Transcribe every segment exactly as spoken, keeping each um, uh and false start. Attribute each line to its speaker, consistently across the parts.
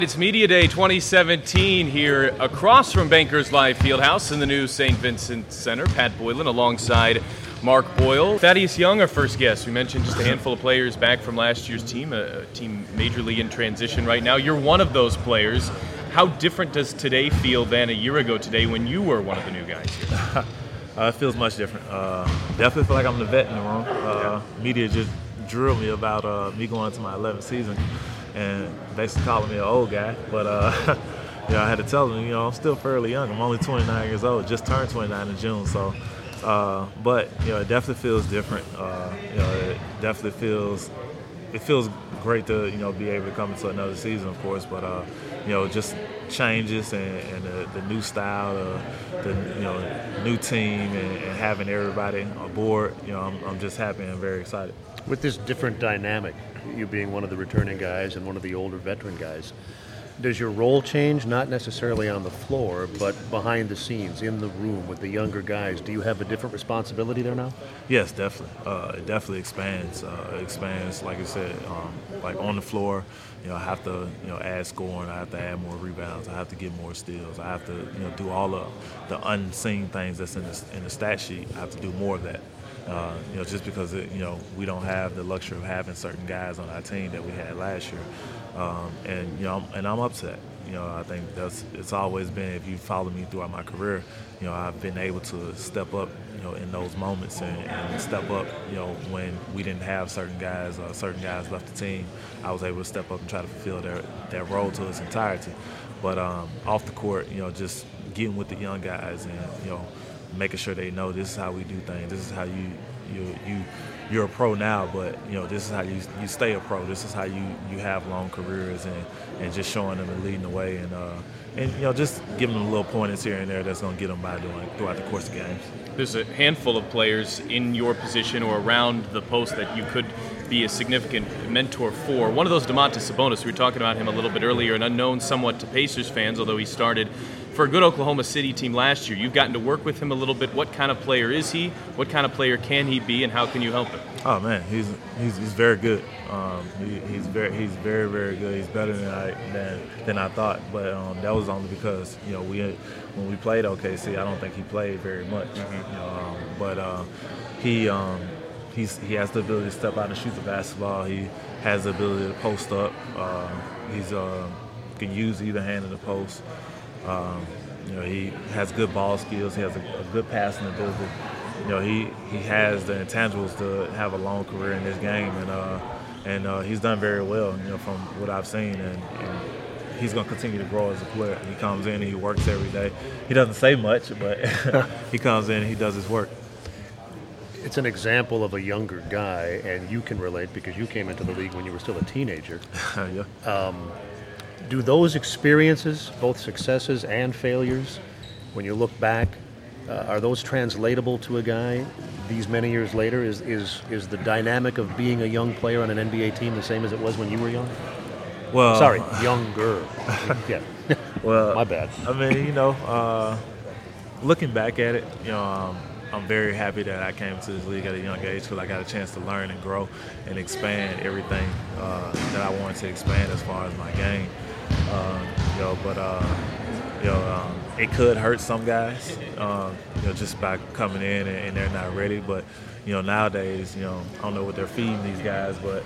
Speaker 1: It's Media Day twenty seventeen here across from Bankers Life Fieldhouse in the new Saint Vincent Center. Pat Boylan alongside Mark Boyle. Thaddeus Young, our first guest. We mentioned just a handful of players back from last year's team, a team majorly in transition right now. You're one of those players. How different does today feel than a year ago today when you were one of the new guys here?
Speaker 2: uh, it feels much different. Uh, definitely feel like I'm the vet in the room. Uh, yeah. Media just drilled me about uh, me going into my eleventh season and basically calling me an old guy. But uh, you know, I had to tell them, you know, I'm still fairly young. I'm only twenty-nine years old. Just turned twenty-nine in June. So, uh, but you know, it definitely feels different. Uh, you know, it definitely feels it feels great to you know be able to come into another season, of course. But uh, you know, just changes and, and the, the new style, uh, the you know new team, and, and having everybody aboard. You know, I'm, I'm just happy and very excited.
Speaker 3: With this different dynamic, you being one of the returning guys and one of the older veteran guys, does your role change, not necessarily on the floor, but behind the scenes, in the room with the younger guys? Do you have a different responsibility there now?
Speaker 2: Yes, definitely. Uh, it definitely expands. Uh, it expands, like I said, um, like on the floor, you know, I have to, you know, add scoring. I have to add more rebounds. I have to get more steals. I have to, you know, do all the, the unseen things that's in the, in the stat sheet. I have to do more of that. Uh, you know, just because it, you know we don't have the luxury of having certain guys on our team that we had last year, um, and you know, I'm, and I'm up to that. You know, I think that's it's always been. If you follow me throughout my career, you know, I've been able to step up, you know, in those moments and, and step up. You know, when we didn't have certain guys, uh, certain guys left the team, I was able to step up and try to fulfill their their role to its entirety. But um, off the court, you know, just getting with the young guys and you know. making sure they know this is how we do things. This is how you you you you're a pro now, but you know this is how you you stay a pro. This is how you, you have long careers and, and just showing them and leading the way and uh, and you know just giving them little pointers here and there that's going to get them by doing throughout the course of games.
Speaker 1: There's a handful of players in your position or around the post that you could be a significant mentor for. One of those, Domantas Sabonis. We were talking about him a little bit earlier, an unknown somewhat to Pacers fans, although he started for a good Oklahoma City team last year. You've gotten to work with him a little bit. What kind of player is he? What kind of player can he be, and how can you help him?
Speaker 2: Oh man, he's he's, he's very good. Um, he, he's very he's very very good. He's better than I than, than I thought. But um, that was only because you know we when we played O K C, I don't think he played very much. Mm-hmm. You know, um, but uh, he um, he's he has the ability to step out and shoot the basketball. He has the ability to post up. Uh, he's uh, can use either hand in the post. Um, you know, he has good ball skills. He has a, a good passing ability. You know, he, he has the intangibles to have a long career in this game, and uh, and uh, he's done very well. You know, from what I've seen, and, and he's going to continue to grow as a player. He comes in and he works every day. He doesn't say much, but he comes in and he does his work.
Speaker 3: It's an example of a younger guy, and you can relate because you came into the league when you were still a teenager.
Speaker 2: yeah.
Speaker 3: Um, Do those experiences, both successes and failures, when you look back, uh, are those translatable to a guy these many years later? Is, is is the dynamic of being a young player on an N B A team the same as it was when you were young?
Speaker 2: Well,
Speaker 3: sorry, younger. yeah.
Speaker 2: Well,
Speaker 3: my bad.
Speaker 2: I mean, you know, uh, looking back at it, you know, um, I'm very happy that I came to this league at a young age because I got a chance to learn and grow and expand everything uh, that I wanted to expand as far as my game. Uh, you know, but uh, you know, um, it could hurt some guys, um, you know, just by coming in and, and they're not ready. But you know, nowadays, you know, I don't know what they're feeding these guys, but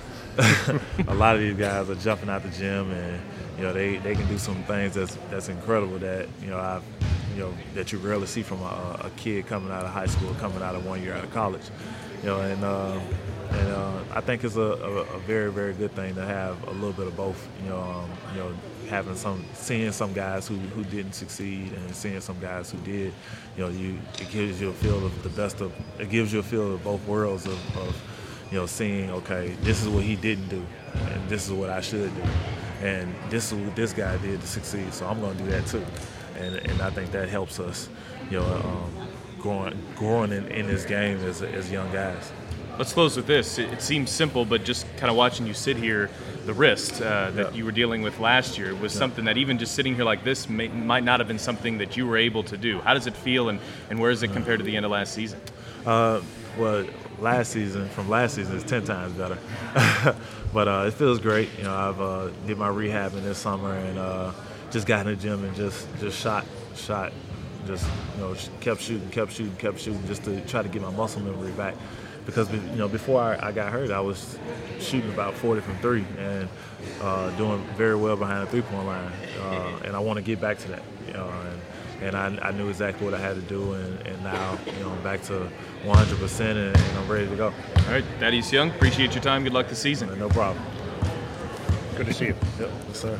Speaker 2: a lot of these guys are jumping out the gym, and you know, they, they can do some things that's that's incredible that you know I've you know that you rarely see from a, a kid coming out of high school, coming out of one year out of college. You know, and. Uh, And uh, I think it's a, a, a very, very good thing to have a little bit of both. You know, um, you know, having some, seeing some guys who, who didn't succeed and seeing some guys who did. You know, you it gives you a feel of the best of. It gives you a feel of both worlds of, of you know, seeing okay, this is what he didn't do, and this is what I should do, and this is what this guy did to succeed. So I'm going to do that too, and and I think that helps us, you know, um, growing growing in, in this game as as young guys.
Speaker 1: Let's close with this. It, it seems simple, but just kind of watching you sit here, the wrist uh, that
Speaker 2: yeah.
Speaker 1: you were dealing with last year was yeah. something that even just sitting here like this may, might not have been something that you were able to do. How does it feel, and, and where is it compared to the end of last season?
Speaker 2: Uh, well, last season, from last season, is ten times better. But uh, it feels great. You know, I've uh, did my rehab in this summer and uh, just got in the gym and just, just shot, shot, just, you know, kept shooting, kept shooting, kept shooting just to try to get my muscle memory back. Because, you know, before I, I got hurt, I was shooting about forty from three and uh, doing very well behind the three-point line. Uh, and I want to get back to that. You know, and, and I, I knew exactly what I had to do, and, and now, you know, I'm back to one hundred percent, and, and I'm ready to go.
Speaker 1: All right, Thaddeus Young, appreciate your time. Good luck this season.
Speaker 2: No problem.
Speaker 3: Good to see you.
Speaker 2: Yep, yes, sir.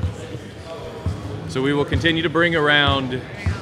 Speaker 1: So we will continue to bring around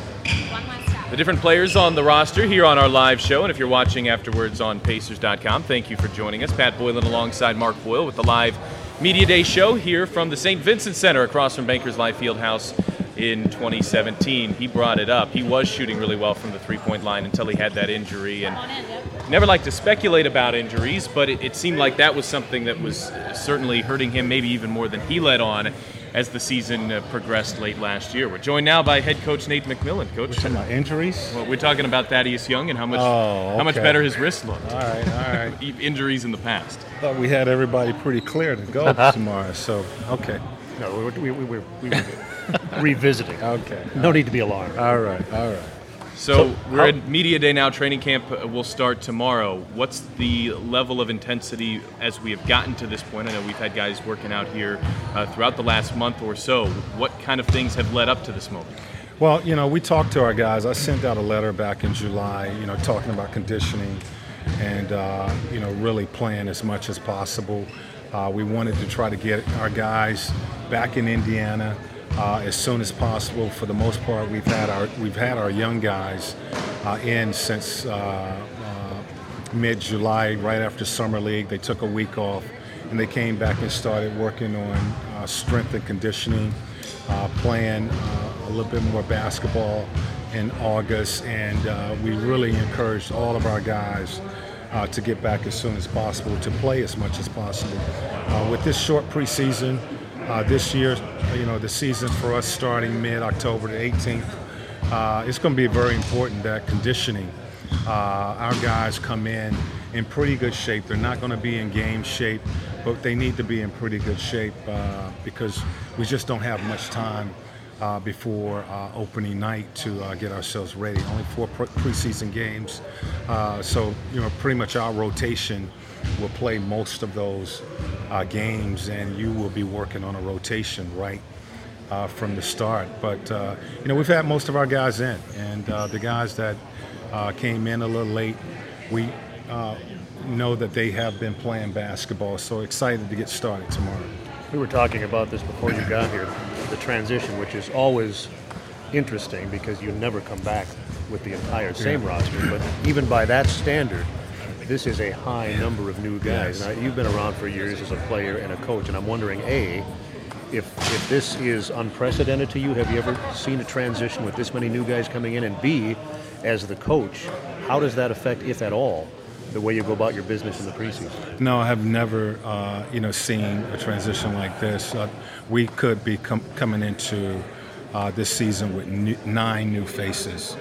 Speaker 1: the different players on the roster here on our live show. And if you're watching afterwards on Pacers dot com, thank you for joining us. Pat Boylan alongside Mark Boyle with the live Media Day show here from the Saint Vincent Center across from Bankers Life Fieldhouse in twenty seventeen. He brought it up. He was shooting really well from the three-point line until he had that injury. And never like to speculate about injuries, but it, it seemed like that was something that was certainly hurting him, maybe even more than he let on as the season uh, progressed late last year. We're joined now by head coach Nate McMillan. Coach,
Speaker 4: we're talking about injuries?
Speaker 1: Well, we're talking about Thaddeus Young and how much
Speaker 4: oh, okay.
Speaker 1: how much better his wrist looked.
Speaker 4: All right, all right.
Speaker 1: Injuries in the past.
Speaker 4: Thought we had everybody pretty clear to go tomorrow, so okay.
Speaker 3: No, we were, we, we were, we were revisiting.
Speaker 4: Okay.
Speaker 3: No need to be alarmed.
Speaker 4: All right, all right.
Speaker 1: So,
Speaker 3: So
Speaker 1: we're
Speaker 3: how-
Speaker 1: at Media Day now. Training camp uh, will start tomorrow. What's the level of intensity as we have gotten to this point? I know we've had guys working out here uh, throughout the last month or so. What kind of things have led up to this moment?
Speaker 4: Well, you know, we talked to our guys. I sent out a letter back in July, you know, talking about conditioning and, uh, you know, really playing as much as possible. Uh, we wanted to try to get our guys back in Indiana uh, as soon as possible. For the most part, we've had our we've had our young guys uh, in since uh, uh, mid-July, right after Summer League. They took a week off, and they came back and started working on uh, strength and conditioning, uh, playing uh, a little bit more basketball in August, and uh, we really encouraged all of our guys Uh, to get back as soon as possible, to play as much as possible. Uh, with this short preseason, uh, this year, you know, the season for us starting mid-October the eighteenth, uh, it's going to be very important that conditioning, uh, our guys come in in pretty good shape. They're not going to be in game shape, but they need to be in pretty good shape uh, because we just don't have much time Uh, before uh, opening night to uh, get ourselves ready. Only four pre- preseason games, uh, so you know pretty much our rotation will play most of those uh, games, and you will be working on a rotation right uh, from the start. But uh, you know we've had most of our guys in, and uh, the guys that uh, came in a little late, we uh, know that they have been playing basketball. So excited to get started tomorrow.
Speaker 3: We were talking about this before you got here, the transition, which is always interesting because you never come back with the entire same
Speaker 4: Yeah.
Speaker 3: roster. But even by that standard, this is a high number of new guys.
Speaker 4: Yes.
Speaker 3: Now, you've been around for years as a player and a coach, and I'm wondering, A, if if this is unprecedented to you, have you ever seen a transition with this many new guys coming in? And B, as the coach, how does that affect, if at all, the way you go about your business in the preseason?
Speaker 4: No, I have never, uh, you know, seen a transition like this. Uh, we could be com- coming into uh, this season with new, nine new faces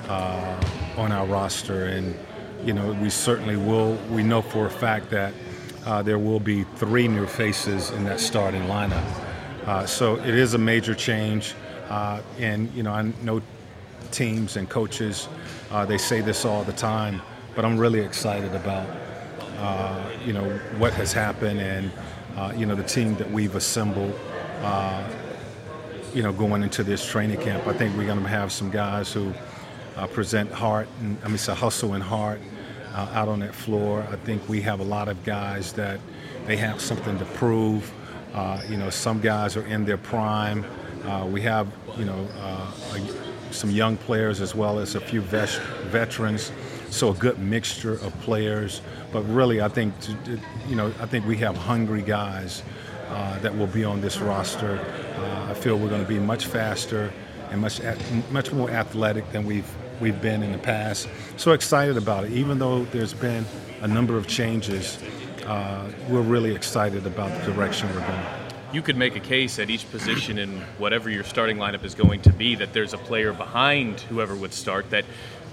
Speaker 4: uh, on our roster, and you know, we certainly will. We know for a fact that uh, there will be three new faces in that starting lineup. Uh, so it is a major change, uh, and you know, I know teams and coaches, uh, they say this all the time. But I'm really excited about, uh, you know, what has happened and, uh, you know, the team that we've assembled, uh, you know, going into this training camp. I think we're going to have some guys who uh, present heart, and I mean, say hustle and heart uh, out on that floor. I think we have a lot of guys that they have something to prove. Uh, you know, some guys are in their prime. Uh, we have, you know, uh, a, some young players as well as a few vet- veterans. So a good mixture of players, but really, I think you know, I think we have hungry guys uh, that will be on this roster. Uh, I feel we're going to be much faster and much much more athletic than we've we've been in the past. So excited about it. Even though there's been a number of changes, uh, we're really excited about the direction we're going.
Speaker 1: You could make a case at each position in whatever your starting lineup is going to be that there's a player behind whoever would start that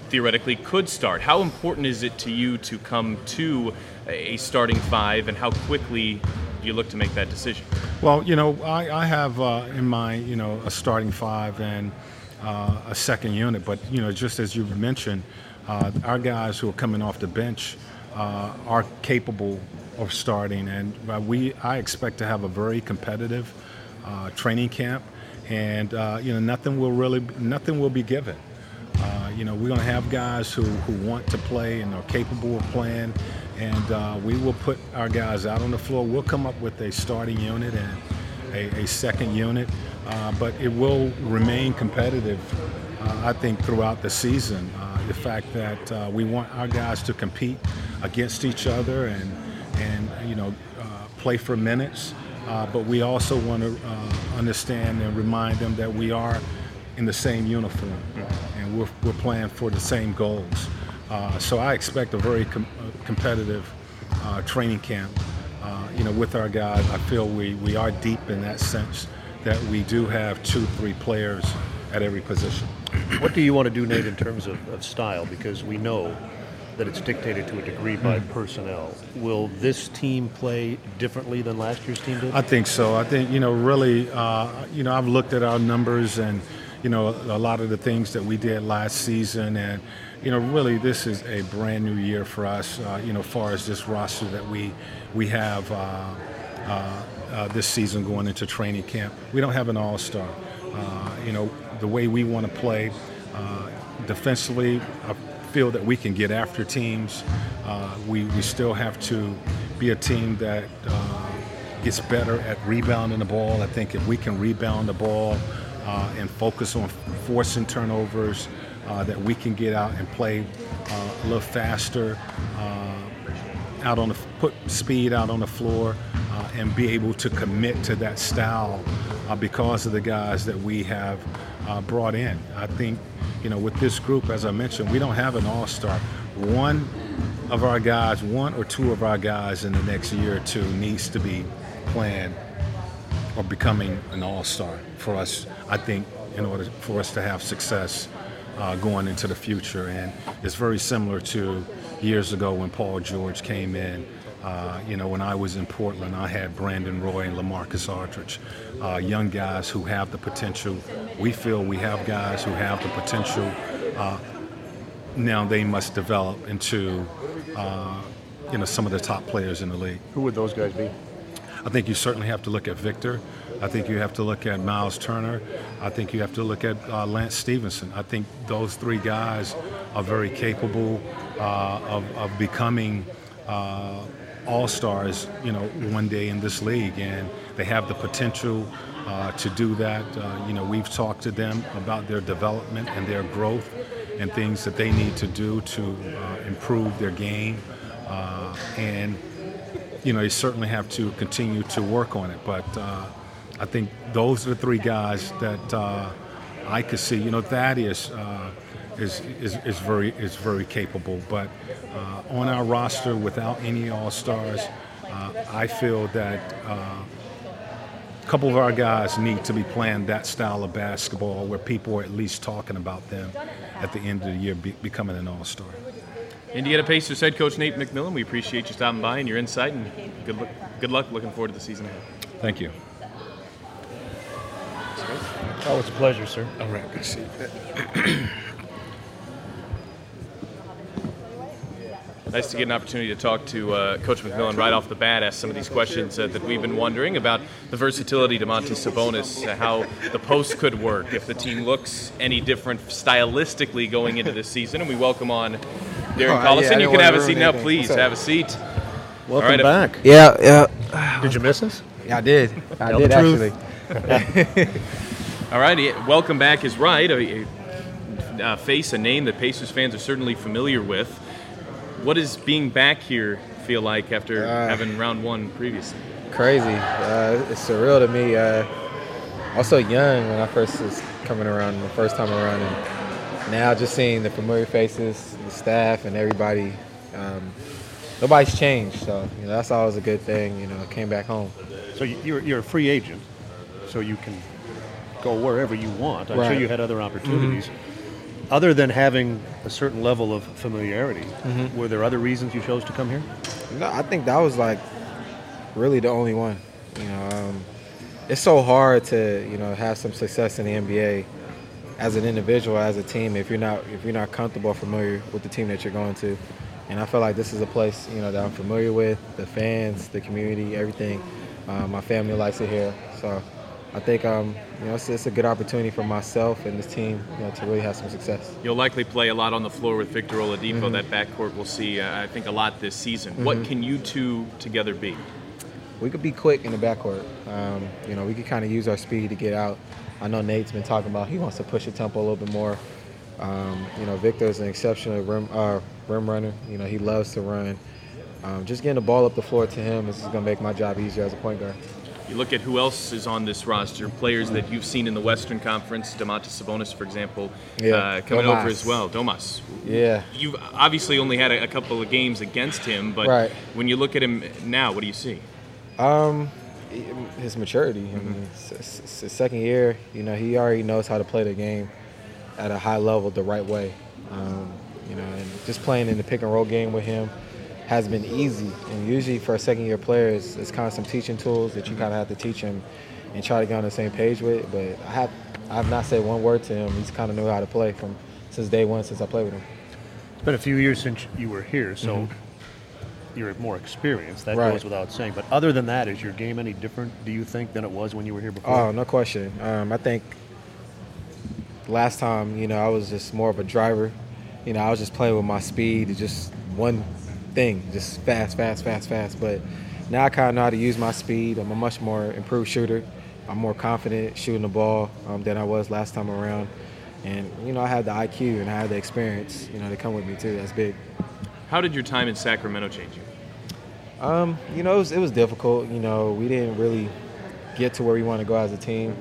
Speaker 1: theoretically could start. How important is it to you to come to a starting five, and how quickly do you look to make that decision?
Speaker 4: Well, you know, I, I have uh, in mind, you know, a starting five and uh, a second unit. But, you know, just as you've mentioned, uh, our guys who are coming off the bench uh, are capable of starting. And uh, we, I expect to have a very competitive uh, training camp. And, uh, you know, nothing will really, nothing will be given. Uh, you know, we're going to have guys who, who want to play and are capable of playing. And uh, we will put our guys out on the floor. We'll come up with a starting unit and a, a second unit, uh, but it will remain competitive, uh, I think, throughout the season. Uh, the fact that uh, we want our guys to compete against each other and, and you know, uh, play for minutes, uh, but we also want to uh, understand and remind them that we are in the same uniform, and we're, we're playing for the same goals. Uh, so I expect a very com- uh, competitive uh, training camp. Uh, you know, with our guys, I feel we, we are deep in that sense that we do have two, three players at every position.
Speaker 3: What do you want to do, Nate, in terms of, of style? Because we know that it's dictated to a degree by mm. personnel. Will this team play differently than last year's team did?
Speaker 4: I think so. I think, you know, really, uh, you know, I've looked at our numbers and, you know, a lot of the things that we did last season, and you know, really, this is a brand new year for us. Uh, you know, as far as this roster that we we have uh, uh, uh, this season going into training camp, we don't have an all-star. Uh, you know, the way we want to play uh, defensively, I feel that we can get after teams. Uh, we we still have to be a team that uh, gets better at rebounding the ball. I think if we can rebound the ball uh, and focus on forcing turnovers. Uh, that we can get out and play uh, a little faster, uh, out on the put speed out on the floor, uh, and be able to commit to that style uh, because of the guys that we have uh, brought in. I think, you know, with this group, as I mentioned, we don't have an all-star. One of our guys, one or two of our guys in the next year or two needs to be playing or becoming an all-star for us, I think, in order for us to have success Uh, going into the future. And it's very similar to years ago when Paul George came in. Uh, you know, when I was in Portland, I had Brandon Roy and LaMarcus Aldridge, uh, young guys who have the potential. We feel we have guys who have the potential. Uh, now they must develop into, uh, you know, some of the top players in the league.
Speaker 3: Who would those guys be?
Speaker 4: I think you certainly have to look at Victor. I think you have to look at Miles Turner. I think you have to look at uh, Lance Stevenson. I think those three guys are very capable uh, of, of becoming uh, all-stars, you know, one day in this league, and they have the potential uh, to do that. Uh, you know, we've talked to them about their development and their growth and things that they need to do to uh, improve their game, uh, and you know, they certainly have to continue to work on it. But uh, I think those are the three guys that uh, I could see. You know, Thaddeus uh, is, is is very is very capable. But uh, on our roster, without any all-stars, uh, I feel that uh, a couple of our guys need to be playing that style of basketball where people are at least talking about them at the end of the year be, becoming an all-star.
Speaker 1: Indiana Pacers head coach Nate McMillan, we appreciate you stopping by and your insight, and good luck, good luck looking forward to the season ahead.
Speaker 4: Thank you.
Speaker 3: Oh, it's a pleasure, sir.
Speaker 4: All right, good to see you.
Speaker 1: Nice to get an opportunity to talk to uh, Coach McMillan right off the bat, ask some of these questions uh, that we've been wondering about the versatility to Domantas Sabonis, uh, how the post could work, if the team looks any different stylistically going into this season. And we welcome on Darren
Speaker 5: Oh,
Speaker 1: Collison.
Speaker 5: yeah,
Speaker 1: you can have a seat now, please.
Speaker 5: What's up?
Speaker 1: Have a seat.
Speaker 3: Welcome
Speaker 1: right,
Speaker 3: back.
Speaker 5: Yeah, yeah.
Speaker 3: Did you miss us?
Speaker 5: I did. I
Speaker 3: Tell
Speaker 5: did
Speaker 3: the truth.
Speaker 5: actually.
Speaker 1: All right, welcome back is right. A, a face, a name that Pacers fans are certainly familiar with. What does being back here feel like after
Speaker 5: Uh,
Speaker 1: having round one previously?
Speaker 5: Crazy. Uh, it's surreal to me. Uh, I was so young when I first was coming around, the first time around, and now just seeing the familiar faces, the staff, and everybody. Um, nobody's changed, so you know that's always a good thing. You know, I came back home.
Speaker 3: So you- you're you're a free agent, so you can go wherever you want. I'm sure
Speaker 5: Right.
Speaker 3: you had other opportunities. Other than having a certain level of familiarity,
Speaker 5: Mm-hmm.
Speaker 3: were there other reasons you chose to come here?
Speaker 5: No, I think that was like really the only one. You know, um, it's so hard to you know have some success in the N B A as an individual, as a team, if you're not if you're not comfortable or familiar with the team that you're going to. And I feel like this is a place you know that I'm familiar with, the fans, the community, everything. Uh, my family likes it here, so I think um, you know it's, it's a good opportunity for myself and this team you know to really have some success.
Speaker 1: You'll likely play a lot on the floor with Victor Oladipo.
Speaker 5: Mm-hmm.
Speaker 1: That backcourt we'll see, uh, I think, a lot this season.
Speaker 5: Mm-hmm.
Speaker 1: What can you two together be?
Speaker 5: We could be quick in the backcourt. Um, you know, we could kind of use our speed to get out. I know Nate's been talking about he wants to push the tempo a little bit more. Um, you know, Victor's an exceptional rim, uh, rim runner. You know, he loves to run. Um, just getting the ball up the floor to him is going to make my job easier as a point guard.
Speaker 1: You look at who else is on this roster, players that you've seen in the Western Conference, Domantas Sabonis, for example,
Speaker 5: Yeah,
Speaker 1: uh, coming
Speaker 5: Domas.
Speaker 1: over as well. Domas.
Speaker 5: Yeah.
Speaker 1: You've obviously only had a, a couple of games against him, but
Speaker 5: Right.
Speaker 1: when you look at him now, what do you see?
Speaker 5: Um, his maturity. I mean, it's, it's- it's his second year. You know, he already knows how to play the game at a high level the right way. Um, you know, and just playing in the pick and roll game with him has been easy. And usually for a second year player, it's, it's kind of some teaching tools that you kind of have to teach him and try to get on the same page with. But I have I have not said one word to him. He's kind of knew how to play from since day one since I played with him.
Speaker 3: It's been a few years since you were here, so you're more experienced. That
Speaker 5: Right.
Speaker 3: goes without saying. But other than that, is your game any different, do you think, than it was when you were here before?
Speaker 5: Oh, no question. Um, I think last time, you know, I was just more of a driver. You know, I was just playing with my speed, just one thing, just fast, fast, fast, fast. But now I kind of know how to use my speed. I'm a much more improved shooter. I'm more confident shooting the ball um, than I was last time around. And, you know, I had the I Q and I had the experience, you know, to come with me too. That's big.
Speaker 1: How did your time in Sacramento change you?
Speaker 5: Um, you know, it was, it was difficult. You know, we didn't really get to where we want to go as a team.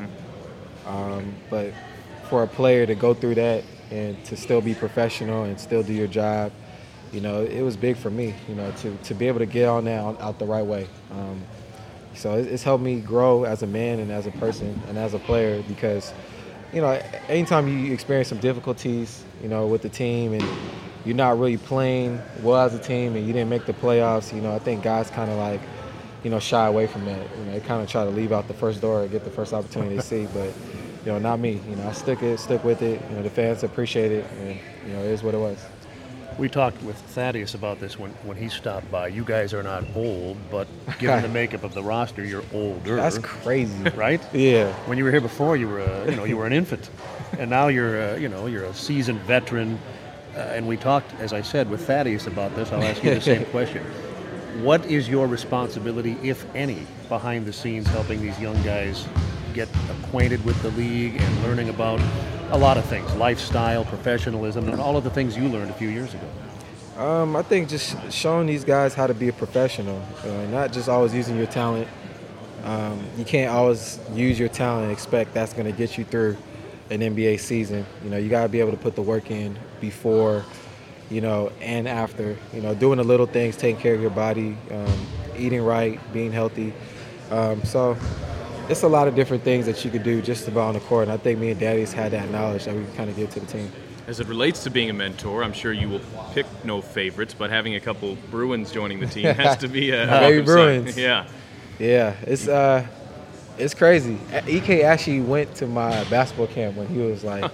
Speaker 5: Um, but for a player to go through that and to still be professional and still do your job, you know, it was big for me, you know, to, to be able to get on that out, out the right way. Um, so it, it's helped me grow as a man and as a person and as a player because, you know, anytime you experience some difficulties, you know, with the team and you're not really playing well as a team and you didn't make the playoffs, you know, I think guys kind of like, you know, shy away from that. You know, they kind of try to leave out the first door and get the first opportunity to see, but, you know, not me. You know, I stick it, stick with it. You know, the fans appreciate it, and, you know, it is what it was.
Speaker 3: We talked with Thaddeus about this when, when he stopped by. You guys are not old, but given the makeup of the roster, you're older.
Speaker 5: That's crazy.
Speaker 3: Right?
Speaker 5: Yeah.
Speaker 3: When you were here before, you were a, you know you were an infant, and now you're a, you know you're a seasoned veteran. Uh, and we talked, as I said, with Thaddeus about this. I'll ask you the same question. What is your responsibility, if any, behind the scenes, helping these young guys get acquainted with the league and learning about a lot of things, lifestyle, professionalism, and all of the things you learned a few years ago?
Speaker 5: Um, I think just showing these guys how to be a professional, you know, not just always using your talent. Um, you can't always use your talent and expect that's going to get you through an N B A season. You know, you got to be able to put the work in before, you know, and after. You know, doing the little things, taking care of your body, um, eating right, being healthy. Um, so it's a lot of different things that you could do just about on the court. And I think me and Daddy's had that knowledge that we can kind of give to the team.
Speaker 1: As it relates to being a mentor, I'm sure you will pick no favorites, but having a couple Bruins joining the team has to be a
Speaker 5: Baby
Speaker 1: welcome sign.
Speaker 5: Bruins.
Speaker 1: Yeah.
Speaker 5: Yeah, it's uh, it's crazy. E K actually went to my basketball camp when he was like,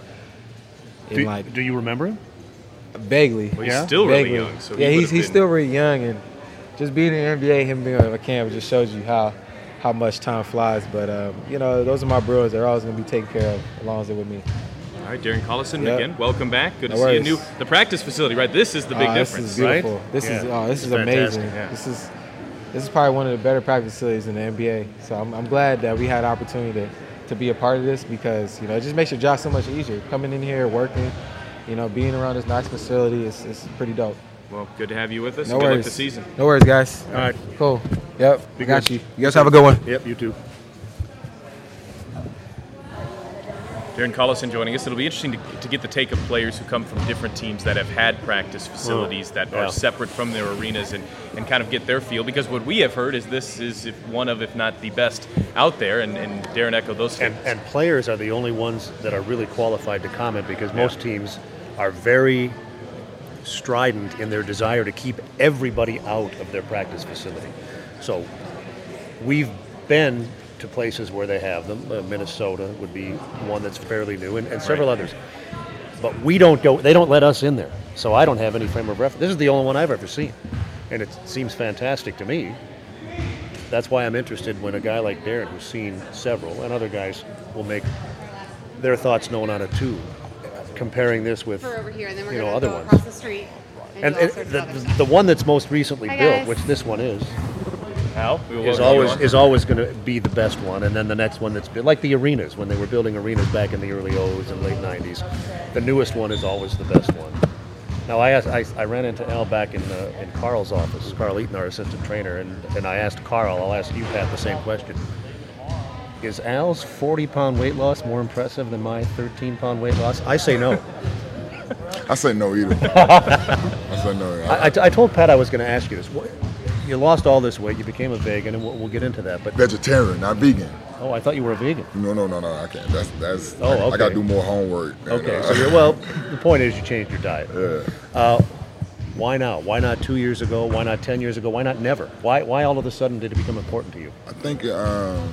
Speaker 5: in
Speaker 3: Do,
Speaker 5: like
Speaker 3: do you remember him?
Speaker 5: vaguely.
Speaker 1: Well, he's
Speaker 3: Yeah?
Speaker 1: still really
Speaker 5: vaguely.
Speaker 1: young, so he
Speaker 5: yeah, he's
Speaker 1: would've
Speaker 5: he's
Speaker 1: been-
Speaker 5: still really young, and just being in the N B A, him being on a camp just shows you how how much time flies. But um, you know, those are my bros. They're always gonna be taken care of as long as they're with me.
Speaker 1: All right, Darren Collison,
Speaker 5: Yep.
Speaker 1: again, welcome back. Good to
Speaker 5: No
Speaker 1: see you.
Speaker 5: worries.
Speaker 1: New the practice facility, right? This is the big
Speaker 5: Oh,
Speaker 1: difference.
Speaker 5: This is beautiful.
Speaker 3: right?
Speaker 5: This is
Speaker 3: Yeah.
Speaker 5: oh, this
Speaker 3: It's
Speaker 5: is amazing.
Speaker 3: fantastic, yeah.
Speaker 5: This is this is probably one of the better practice facilities in the N B A. So I'm, I'm glad that we had the opportunity to, to be a part of this because you know it just makes your job so much easier. Coming in here, working, you know, being around this nice facility is is pretty dope.
Speaker 1: Well, good to have you with us.
Speaker 5: No
Speaker 1: and good luck
Speaker 5: worries.
Speaker 1: this season.
Speaker 5: No worries, guys.
Speaker 3: All right.
Speaker 5: Cool. Yep.
Speaker 3: Be
Speaker 5: We got
Speaker 3: good.
Speaker 5: you. You guys have a good one.
Speaker 3: Yep, you too.
Speaker 1: Darren Collison joining us. It'll be interesting to, to get the take of players who come from different teams that have had practice facilities that
Speaker 3: yeah.
Speaker 1: are separate from their arenas and, and kind of get their feel. Because what we have heard is this is if one of, if not the best out there, and, and Darren echoed those
Speaker 3: And,
Speaker 1: statements.
Speaker 3: and players are the only ones that are really qualified to comment because most teams are very strident in their desire to keep everybody out of their practice facility. So we've been to places where they have them. Uh, Minnesota would be one that's fairly new, and, and several
Speaker 1: Right.
Speaker 3: others. But we don't go, they don't let us in there. So I don't have any frame of reference. This is the only one I've ever seen. And it seems fantastic to me. That's why I'm interested when a guy like Darren, who's seen several, and other guys will make their thoughts known on it too, comparing this with,
Speaker 6: For over here, and then we're
Speaker 3: you know,
Speaker 6: gonna
Speaker 3: other
Speaker 6: go
Speaker 3: ones.
Speaker 6: across the street and,
Speaker 3: And,
Speaker 6: do all
Speaker 3: and
Speaker 6: sorts of
Speaker 3: the,
Speaker 6: other
Speaker 3: the,
Speaker 6: stuff.
Speaker 3: the one that's most recently
Speaker 6: Hi,
Speaker 3: built,
Speaker 6: guys.
Speaker 3: which this one is,
Speaker 1: Al, we will
Speaker 3: is
Speaker 1: welcome you
Speaker 3: always
Speaker 1: on.
Speaker 3: is always going to be the best one. And then the next one that's built, like the arenas, when they were building arenas back in the early O's and late nineties, the newest one is always the best one. Now I asked, I, I ran into Al back in uh, in Carl's office, Carl Eaton, our assistant trainer, and, and I asked Carl, I'll ask you, Pat, the same question. Is Al's forty pound weight loss more impressive than my thirteen pound weight loss? I say no.
Speaker 7: I say no either. I say no.
Speaker 3: I, I, I told Pat I was going to ask you this. What- You lost all this weight, you became a vegan, and we'll, we'll get into that. But
Speaker 7: Vegetarian, not vegan.
Speaker 3: oh, I thought you were a vegan.
Speaker 7: No, no, no, no. I can't. That's that's.
Speaker 3: Oh,
Speaker 7: I, I
Speaker 3: okay.
Speaker 7: got to do more homework. and,
Speaker 3: Okay,
Speaker 7: uh,
Speaker 3: so you're, well, the point is you changed your diet.
Speaker 7: Yeah.
Speaker 3: Uh, why now? Why not two years ago? Why not ten years ago? Why not never? Why why all of a sudden did it become important to you?
Speaker 7: I think um,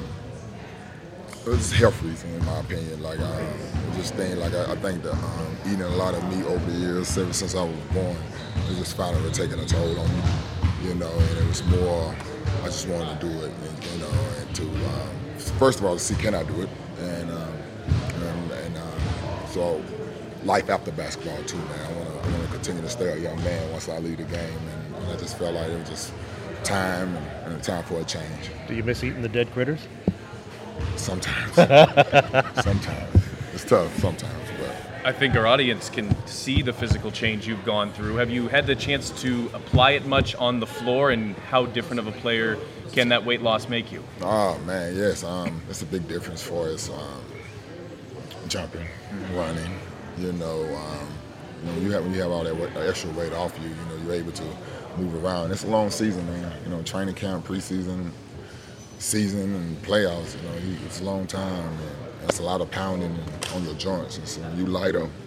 Speaker 7: it's health reason, in my opinion. Like, um, just thing. Like, I, I think that um, eating a lot of meat over the years, ever since I was born, it just finally taking a toll on me. You know, and it was more. I just wanted to do it, and, you know, and to um, first of all to see can I do it, and um, and, and uh, so life after basketball too, man. I want to I want to continue to stay a young man once I leave the game, and, and I just felt like it was just time and, and time for a change.
Speaker 3: Do you miss eating the dead critters?
Speaker 7: Sometimes, sometimes it's tough. Sometimes, but.
Speaker 1: I think our audience can see the physical change you've gone through. Have you had the chance to apply it much on the floor, and how different of a player can that weight loss make you?
Speaker 7: Oh man, yes. Um, it's a big difference for us. Um, jumping, running. You know, um, you know, you have when you have all that weight, extra weight off you. You know, you're able to move around. It's a long season, man. You know, training camp, preseason, season, and playoffs. You know, you, it's a long time. And that's a lot of pounding on your joints, and so when you light up,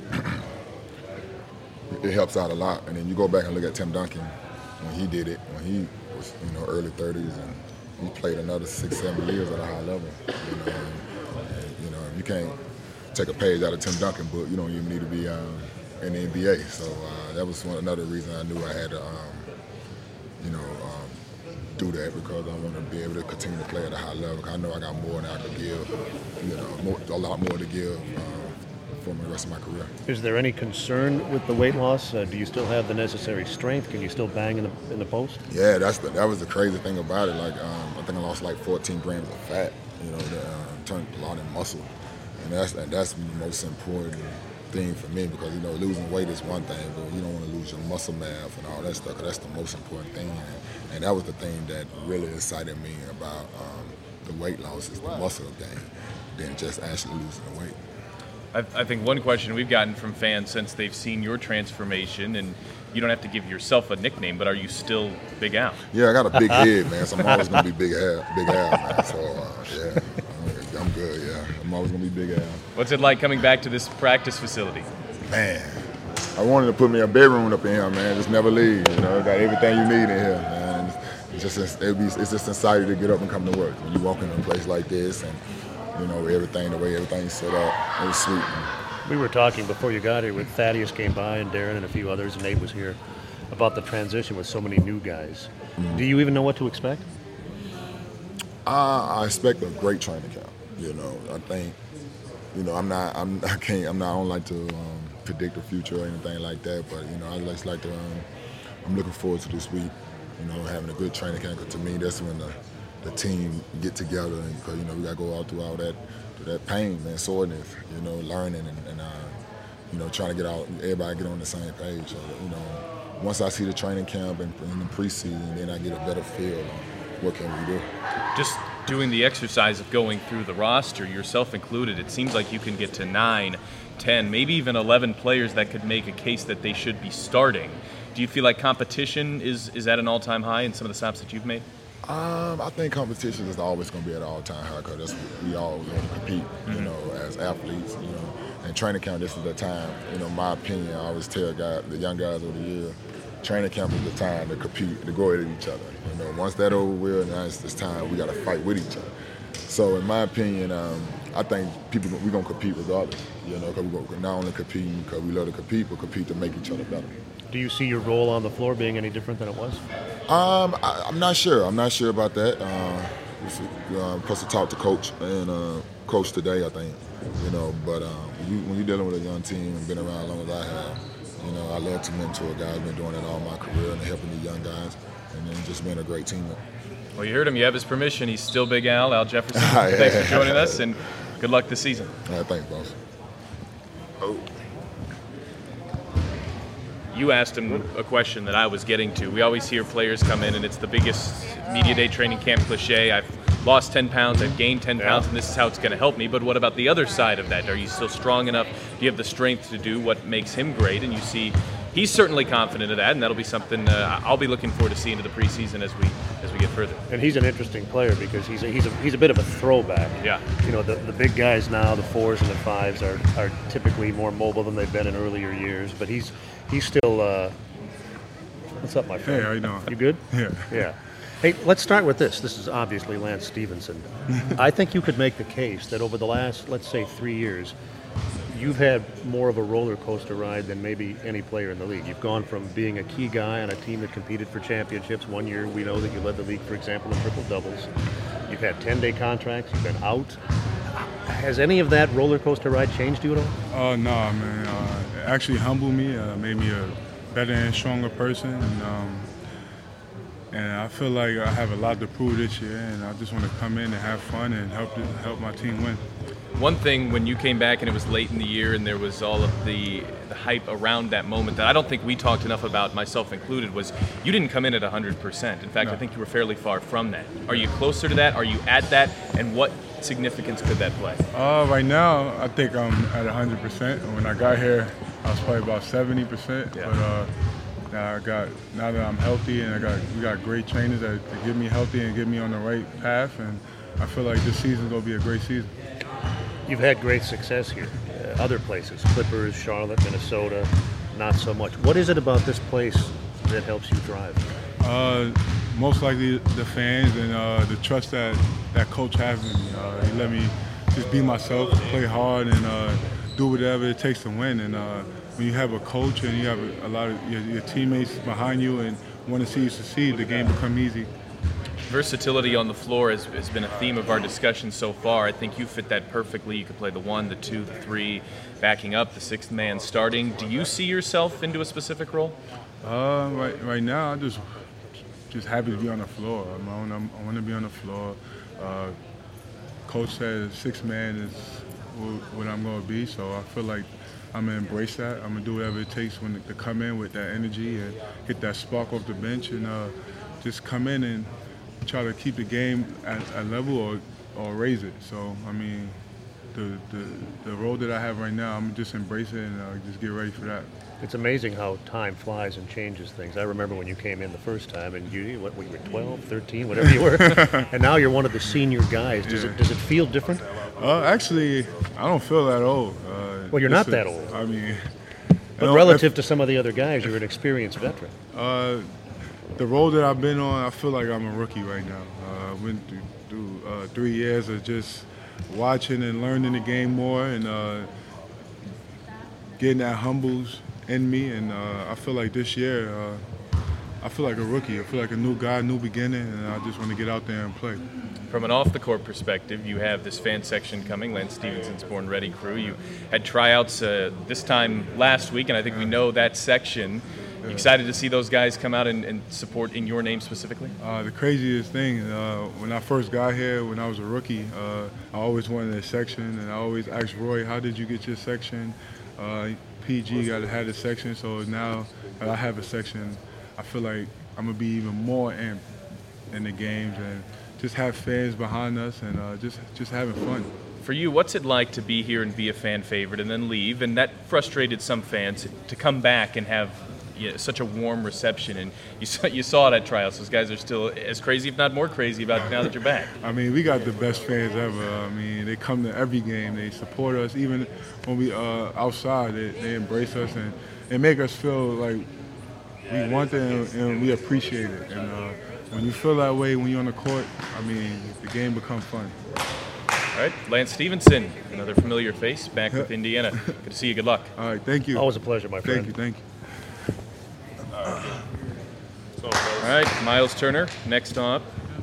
Speaker 7: it helps out a lot. And then you go back and look at Tim Duncan when he did it, when he was, you know, early thirties, and he played another six, seven years at a high level. You know, and, and, you know, you can't take a page out of Tim Duncan book. You don't even need to be um, in the N B A. So uh, that was one another reason I knew I had to, um, you know, um, do that, because I want to be able to continue to play at a high level. I know I got more than I could give, you know, more, a lot more to give uh, for the rest of my career.
Speaker 3: Is there any concern with the weight loss? Uh, do you still have the necessary strength? Can you still bang in the in the post?
Speaker 7: Yeah, that's the, that was the crazy thing about it. Like, um, I think I lost like fourteen grams of fat, you know, that uh, turned a lot in muscle. And that's and that's the most important thing for me, because, you know, losing weight is one thing, but you don't want to lose your muscle mass and all that stuff, 'cause that's the most important thing. And, and that was the thing that really excited me about um, the weight loss, is the muscle thing, than just actually losing the weight.
Speaker 1: I, I think one question we've gotten from fans since they've seen your transformation, and you don't have to give yourself a nickname, but are you still Big Al?
Speaker 7: Yeah, I got a big head, man, so I'm always going to be Big Al, Big Al, man. So, uh, yeah, I'm, I'm good, yeah. I'm always going to be Big Al.
Speaker 1: What's it like coming back to this practice facility?
Speaker 7: Man, I wanted to put me a bedroom up in here, man. Just never leave. You know, got everything you need in here, man. It's just it'd be, it's just exciting to get up and come to work. When you walk into a place like this, and you know everything, the way everything's set up, it was sweet. Man.
Speaker 3: We were talking before you got here with Thaddeus came by, and Darren and a few others, and Nate was here, about the transition with so many new guys. Mm-hmm. Do you even know what to expect?
Speaker 7: Uh, I expect a great training camp. You know, I think, you know, I'm not, I'm, I can't, I'm not, I don't like to um, predict the future or anything like that. But you know, I just like to. Um, I'm looking forward to this week. You know, having a good training camp. 'Cause to me, that's when the, the team get together, and because you know we got to go out through all that, through that pain, man, soreness. You know, learning and, and uh, you know, trying to get out, everybody get on the same page. So you know, once I see the training camp and in the preseason, then I get a better feel on what can we do.
Speaker 1: Just doing the exercise of going through the roster, yourself included, it seems like you can get to nine, ten, maybe even eleven players that could make a case that they should be starting. Do you feel like competition is, is at an all-time high in some of the stops that you've made?
Speaker 7: Um, I think competition is always going to be at an all-time high, because that's what we all want to compete, you know, as athletes, you know. And training camp, this is the time. You know, my opinion, I always tell guys, the young guys over the year, training camp is the time to compete, to go at each other. You know, once that over with, now it's this time we got to fight with each other. So, in my opinion, um, I think people we're gonna compete regardless. You know, because we're gonna not only compete because we love to compete, but compete to make each other better.
Speaker 3: Do you see your role on the floor being any different than it was?
Speaker 7: Um, I, I'm not sure. I'm not sure about that. Uh, I'm supposed to talk to coach and uh, coach today, I think. You know, but um, when, you, when you're dealing with a young team and been around as long as I have, you know, I love to mentor guys. I've been doing it all my career and helping the young guys, and then just being a great teammate.
Speaker 1: Well, you heard him. You have his permission. He's still Big Al, Al Jefferson. Thanks for joining us, and good luck this season.
Speaker 7: Yeah, thanks, boss. Oh.
Speaker 1: You asked him a question that I was getting to. We always hear players come in, and it's the biggest media day training camp cliche. I've lost ten pounds, I've gained ten pounds, and this is how it's going to help me. But what about the other side of that? Are you still strong enough? Do you have the strength to do what makes him great? And you see he's certainly confident of that, and that'll be something uh, I'll be looking forward to seeing in the preseason as we as we get further.
Speaker 3: And he's an interesting player because he's a, he's a, he's a bit of a throwback.
Speaker 1: Yeah.
Speaker 3: You know, the, the big guys now, the fours and the fives, are, are typically more mobile than they've been in earlier years. But he's he's still. Uh, what's up, my friend?
Speaker 6: Hey, how you doing?
Speaker 3: You good?
Speaker 6: Yeah.
Speaker 3: Yeah. Hey, let's start with this. This is obviously Lance Stephenson. I think you could make the case that over the last, let's say, three years, you've had more of a roller coaster ride than maybe any player in the league. You've gone from being a key guy on a team that competed for championships. One year we know that you led the league, for example, in triple doubles. You've had ten-day contracts. You've been out. Has any of that roller coaster ride changed you at all?
Speaker 6: Oh, uh, no, man. Uh, it actually humbled me, uh, made me a better and stronger person. And, um, and I feel like I have a lot to prove this year, and I just want to come in and have fun and help help my team win.
Speaker 1: One thing when you came back and it was late in the year and there was all of the, the hype around that moment that I don't think we talked enough about, myself included, was you didn't come in at one hundred percent. In fact, no. I think you were fairly far from that. Are you closer to that? Are you at that? And what significance could that play?
Speaker 6: Uh, right now, I think I'm at one hundred percent. When I got here, I was probably about seventy percent. Yeah. But uh, now I got now that I'm healthy and I got we got great trainers that, that get me healthy and get me on the right path, and I feel like this season's gonna be a great season.
Speaker 3: You've had great success here. Uh, other places, Clippers, Charlotte, Minnesota, not so much. What is it about this place that helps you thrive?
Speaker 6: Uh, most likely the fans and uh, the trust that, that coach has in me. Uh, he let me just be myself, play hard, and uh, do whatever it takes to win. And uh, when you have a coach and you have a, a lot of your, your teammates behind you and want to see you succeed, the game becomes easy.
Speaker 1: Versatility on the floor has, has been a theme of our discussion so far. I think you fit that perfectly. You could play the one, the two, the three, backing up, the sixth man starting. Do you see yourself into a specific role?
Speaker 6: Uh, right, right now, I'm just just happy to be on the floor. I'm on, I'm, I want to be on the floor. Uh, Coach said sixth man is what I'm going to be, so I feel like I'm going to embrace that. I'm going to do whatever it takes when to come in with that energy and get that spark off the bench and uh, just come in and try to keep the game at a level or, or raise it. So, I mean, the, the the role that I have right now, I'm just embrace it and uh, just get ready for that.
Speaker 3: It's amazing how time flies and changes things. I remember when you came in the first time and you, what, you were twelve, thirteen, whatever you were, and now you're one of the senior guys. Does yeah. it does it feel different?
Speaker 6: Uh, actually, I don't feel that old. Uh,
Speaker 3: well, you're not a, that old.
Speaker 6: I mean,
Speaker 3: but relative to some of the other guys, you're an experienced veteran.
Speaker 6: Uh, The role that I've been on, I feel like I'm a rookie right now. I uh, went through, through uh, three years of just watching and learning the game more and uh, getting that humbles in me. And uh, I feel like this year, uh, I feel like a rookie. I feel like a new guy, new beginning, and I just want to get out there and play.
Speaker 1: From an off-the-court perspective, you have this fan section coming, Lance Stephenson's Born Ready crew. You had tryouts uh, this time last week, and I think we know that section. You excited to see those guys come out and, and support in your name specifically?
Speaker 6: Uh, the craziest thing, uh, when I first got here, when I was a rookie, uh, I always wanted a section, and I always asked Roy, how did you get your section? Uh, P G got had a section, so now that I have a section, I feel like I'm going to be even more amped in the games and just have fans behind us and uh, just, just having fun.
Speaker 1: For you, what's it like to be here and be a fan favorite and then leave? And that frustrated some fans to come back and have you know, such a warm reception, and you saw, you saw it at tryouts. Those guys are still as crazy, if not more crazy, about it now that you're back.
Speaker 6: I mean, we got the best fans ever. I mean, they come to every game. They support us. Even when we uh, outside, they, they embrace us and, and make us feel like we want it and, and we appreciate it. And uh, when you feel that way when you're on the court, I mean, the game becomes fun.
Speaker 1: All right, Lance Stevenson, another familiar face, back with Indiana. Good to see you. Good luck.
Speaker 6: All right, thank you.
Speaker 3: Always a pleasure, my friend.
Speaker 6: Thank you, thank you.
Speaker 1: All right, Miles Turner, next up.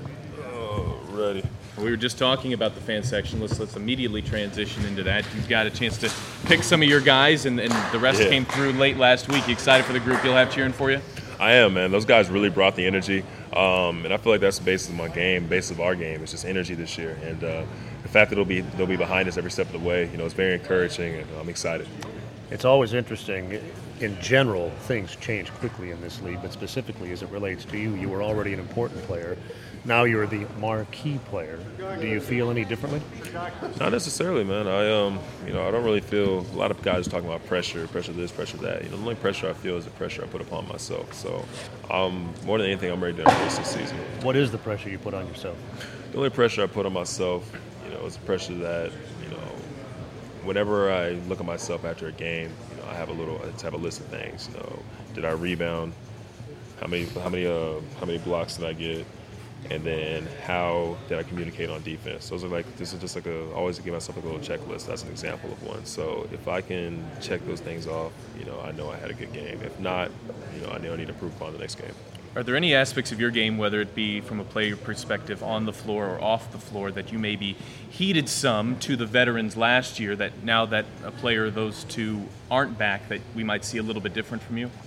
Speaker 8: Oh, ready.
Speaker 1: We were just talking about the fan section. Let's let's immediately transition into that. You've got a chance to pick some of your guys, and, and the rest
Speaker 8: Yeah.
Speaker 1: came through late last week. You excited for the group you'll have cheering for you?
Speaker 8: I am, man. Those guys really brought the energy, um, and I feel like that's the basis of my game, basis of our game. It's just energy this year, and uh, the fact that they'll be they'll be behind us every step of the way, you know, it's very encouraging, and I'm excited.
Speaker 3: It's always interesting. In general, things change quickly in this league, but specifically as it relates to you, you were already an important player. Now you're the marquee player. Do you feel any differently?
Speaker 8: Not necessarily, man. I um, you know, I don't really feel. A lot of guys are talking about pressure, pressure this, pressure that. You know, the only pressure I feel is the pressure I put upon myself. So, um, more than anything, I'm ready to embrace this season.
Speaker 3: What is the pressure you put on yourself?
Speaker 8: The only pressure I put on myself, you know, is the pressure that, you know, whenever I look at myself after a game, you know, I have a little, I have a list of things. You know, did I rebound? How many, how many, uh, how many blocks did I get? And then how did I communicate on defense? Those are like, this is just like a, always give myself a little checklist. That's an example of one. So if I can check those things off, you know, I know I had a good game. If not, you know, I know I need to improve upon the next game.
Speaker 1: Are there any aspects of your game, whether it be from a player perspective on the floor or off the floor, that you maybe heeded some to the veterans last year that now that a player, those two aren't back, that we might see a little bit different from you?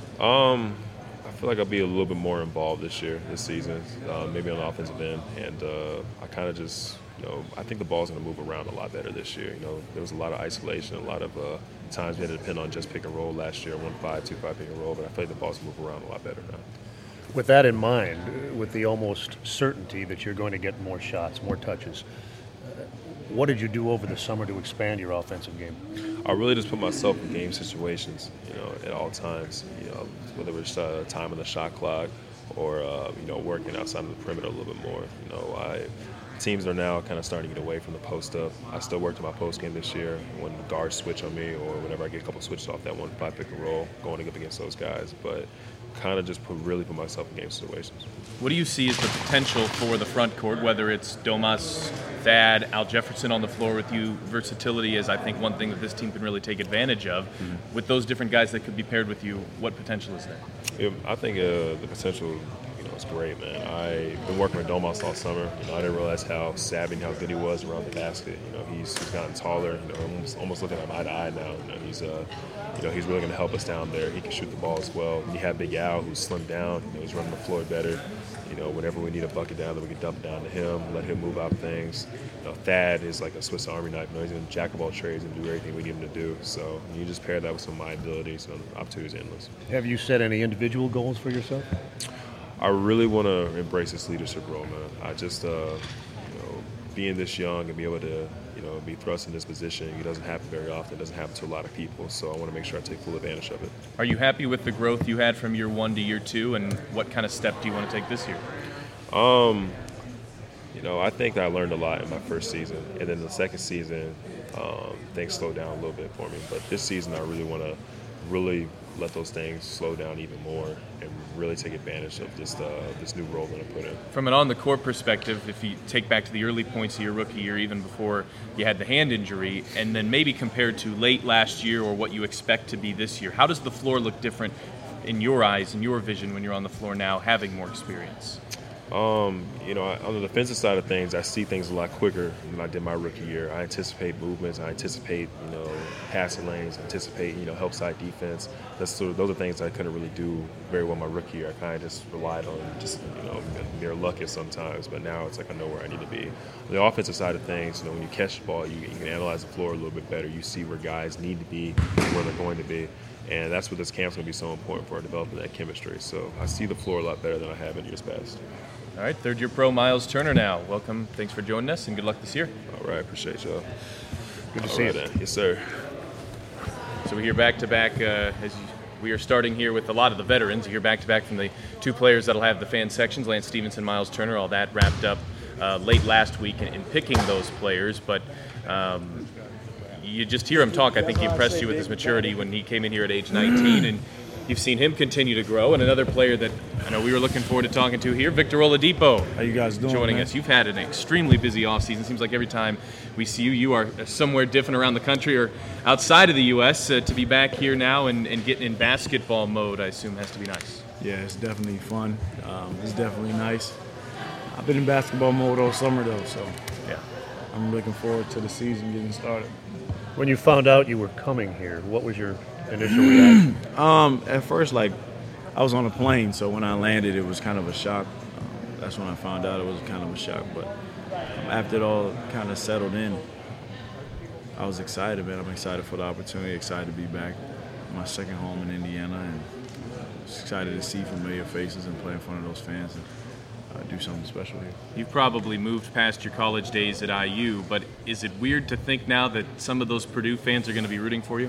Speaker 8: Um, I feel like I'll be a little bit more involved this year, this season, uh, maybe on the offensive end. And uh, I kind of just, you know, I think the ball's going to move around a lot better this year. You know, there was a lot of isolation, a lot of uh, times we had to depend on just pick and roll last year, one five, two five pick and roll. But I feel like the ball's going to move around a lot better now.
Speaker 3: With that in mind, with the almost certainty that you're going to get more shots, more touches, uh, what did you do over the summer to expand your offensive game?
Speaker 8: I really just put myself in game situations, you know, at all times. You know, whether it was uh, time on the shot clock or uh, you know, working outside of the perimeter a little bit more. You know, I teams are now kind of starting to get away from the post up. I still worked in my post game this year when the guards switch on me or whenever I get a couple switches off that one five pick and roll, going up against those guys. But kind of just put, really put myself in game situations.
Speaker 1: What do you see as the potential for the front court, whether it's Domas, Thad, Al Jefferson on the floor with you? Versatility is, I think, one thing that this team can really take advantage of. Mm-hmm. With those different guys that could be paired with you, what potential is there?
Speaker 8: Yeah, I think uh, the potential, you know, is great, man. I've been working with Domas all summer. You know, I didn't realize how savvy and how good he was around the basket. You know, he's, he's gotten taller. You know, almost, almost looking at him eye to eye now. You know, he's uh, you know, he's really going to help us down there. He can shoot the ball as well. And you have Big Al, who's slimmed down. You know, he's running the floor better. You know, whenever we need a bucket down, then we can dump it down to him, let him move out things. You know, Thad is like a Swiss Army knife. You know, he's going to jack of all trades and do everything we need him to do. So you just pair that with some of my abilities, so the opportunities are endless.
Speaker 3: Have you set any individual goals for yourself?
Speaker 8: I really want to embrace this leadership role, man. I just, uh, you know, being this young and be able to, you know, be thrust in this position, it doesn't happen very often. It doesn't happen to a lot of people. So I want to make sure I take full advantage of it.
Speaker 1: Are you happy with the growth you had from year one to year two, and what kind of step do you want to take this year?
Speaker 8: Um, you know, I think I learned a lot in my first season, and then the second season, um, things slowed down a little bit for me. But this season, I really want to really let those things slow down even more and really take advantage of just uh, this new role that I put in.
Speaker 1: From an on-the-court perspective, if you take back to the early points of your rookie year, even before you had the hand injury, and then maybe compared to late last year or what you expect to be this year, how does the floor look different in your eyes, in your vision, when you're on the floor now, having more experience?
Speaker 8: Um, you know, on the defensive side of things, I see things a lot quicker than I did my rookie year. I anticipate movements. I anticipate, you know, passing lanes. I anticipate, you know, help side defense. That's sort of, those are things I couldn't really do very well my rookie year. I kind of just relied on just, you know, mere luck at sometimes. But now it's like I know where I need to be. On the offensive side of things, you know, when you catch the ball, you, you can analyze the floor a little bit better. You see where guys need to be and where they're going to be. And that's what this camp's going to be so important for developing that chemistry. So I see the floor a lot better than I have in years past.
Speaker 1: All right, third-year pro Miles Turner now. Welcome. Thanks for joining us, and good luck this year.
Speaker 8: All right, appreciate y'all.
Speaker 3: Good to
Speaker 8: All
Speaker 3: see
Speaker 8: right,
Speaker 3: you.
Speaker 8: then. Yes, sir.
Speaker 1: So we're here back-to-back, uh, as you We are starting here with a lot of the veterans. You hear back-to-back from the two players that'll have the fan sections, Lance Stevenson, Miles Turner. All that wrapped up uh, late last week in, in picking those players. But um, you just hear him talk. I think he impressed you with his maturity when he came in here at age nineteen. And you've seen him continue to grow. And another player that I know we were looking forward to talking to here, Victor Oladipo.
Speaker 9: How you guys doing,
Speaker 1: Joining
Speaker 9: man?
Speaker 1: us. You've had an extremely busy offseason. Seems like every time we see you, you are somewhere different around the country or outside of the U S Uh, to be back here now and, and getting in basketball mode, I assume, has to be nice.
Speaker 9: Yeah, it's definitely fun. Um, it's definitely nice. I've been in basketball mode all summer, though, so
Speaker 1: Yeah.
Speaker 9: I'm looking forward to the season getting started.
Speaker 3: When you found out you were coming here, what was your initial reaction?
Speaker 9: Um, at first, like, I was on a plane, so when I landed, it was kind of a shock. Um, that's when I found out it was kind of a shock. But um, after it all kind of settled in, I was excited, man. I'm excited for the opportunity, excited to be back, my second home in Indiana, and uh, excited to see familiar faces and play in front of those fans and uh, do something special here.
Speaker 1: You've probably moved past your college days at I U, but is it weird to think now that some of those Purdue fans are going to be rooting for you?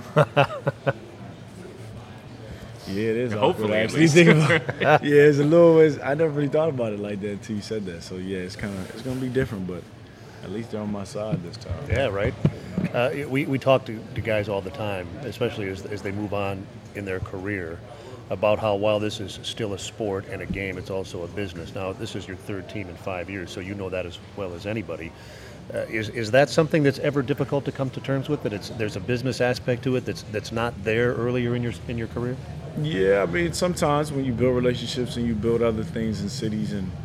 Speaker 9: Yeah, it is.
Speaker 1: Hopefully,
Speaker 9: awkward,
Speaker 1: at
Speaker 9: actually.
Speaker 1: least.
Speaker 9: Think about it. Yeah, it's a little. It's, I never really thought about it like that until you said that. So yeah, it's kind of it's gonna be different, but at least they're on my side this time.
Speaker 3: Yeah, right. Uh, we, we talk to, to guys all the time, especially as, as they move on in their career, about how while this is still a sport and a game, it's also a business. Now, this is your third team in five years, so you know that as well as anybody. Uh, is is that something that's ever difficult to come to terms with? That it's there's a business aspect to it that's that's not there earlier in your in your career?
Speaker 9: Yeah, I mean, sometimes when you build relationships and you build other things in cities and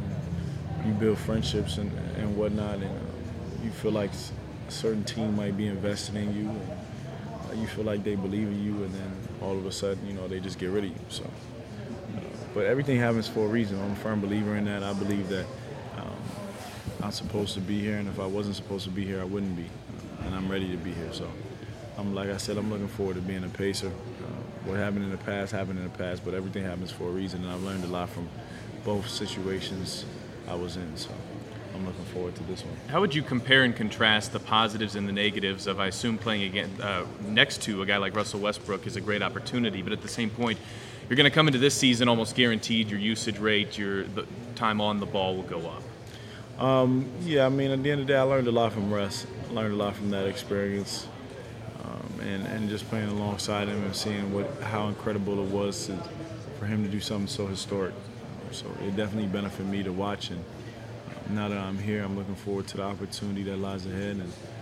Speaker 9: um, you build friendships and, and whatnot, and uh, you feel like a certain team might be invested in you, and uh, you feel like they believe in you, and then all of a sudden, you know, they just get rid of you. So, uh, but everything happens for a reason. I'm a firm believer in that. I believe that um, I'm supposed to be here, and if I wasn't supposed to be here, I wouldn't be. Uh, and I'm ready to be here. So, I'm like I said, I'm looking forward to being a Pacer. Uh, what happened in the past happened in the past, but everything happens for a reason, and I've learned a lot from both situations I was in. So, I'm looking forward to this one.
Speaker 1: How would you compare and contrast the positives and the negatives of, I assume, playing again uh, next to a guy like Russell Westbrook is a great opportunity, but at the same point, you're going to come into this season almost guaranteed your usage rate, your the time on the ball will go up.
Speaker 9: Um, yeah, I mean, at the end of the day, I learned a lot from Russ. I learned a lot from that experience, um, and and just playing alongside him and seeing what how incredible it was to, for him to do something so historic. So it definitely benefited me to watch, and uh, now that I'm here, I'm looking forward to the opportunity that lies ahead, and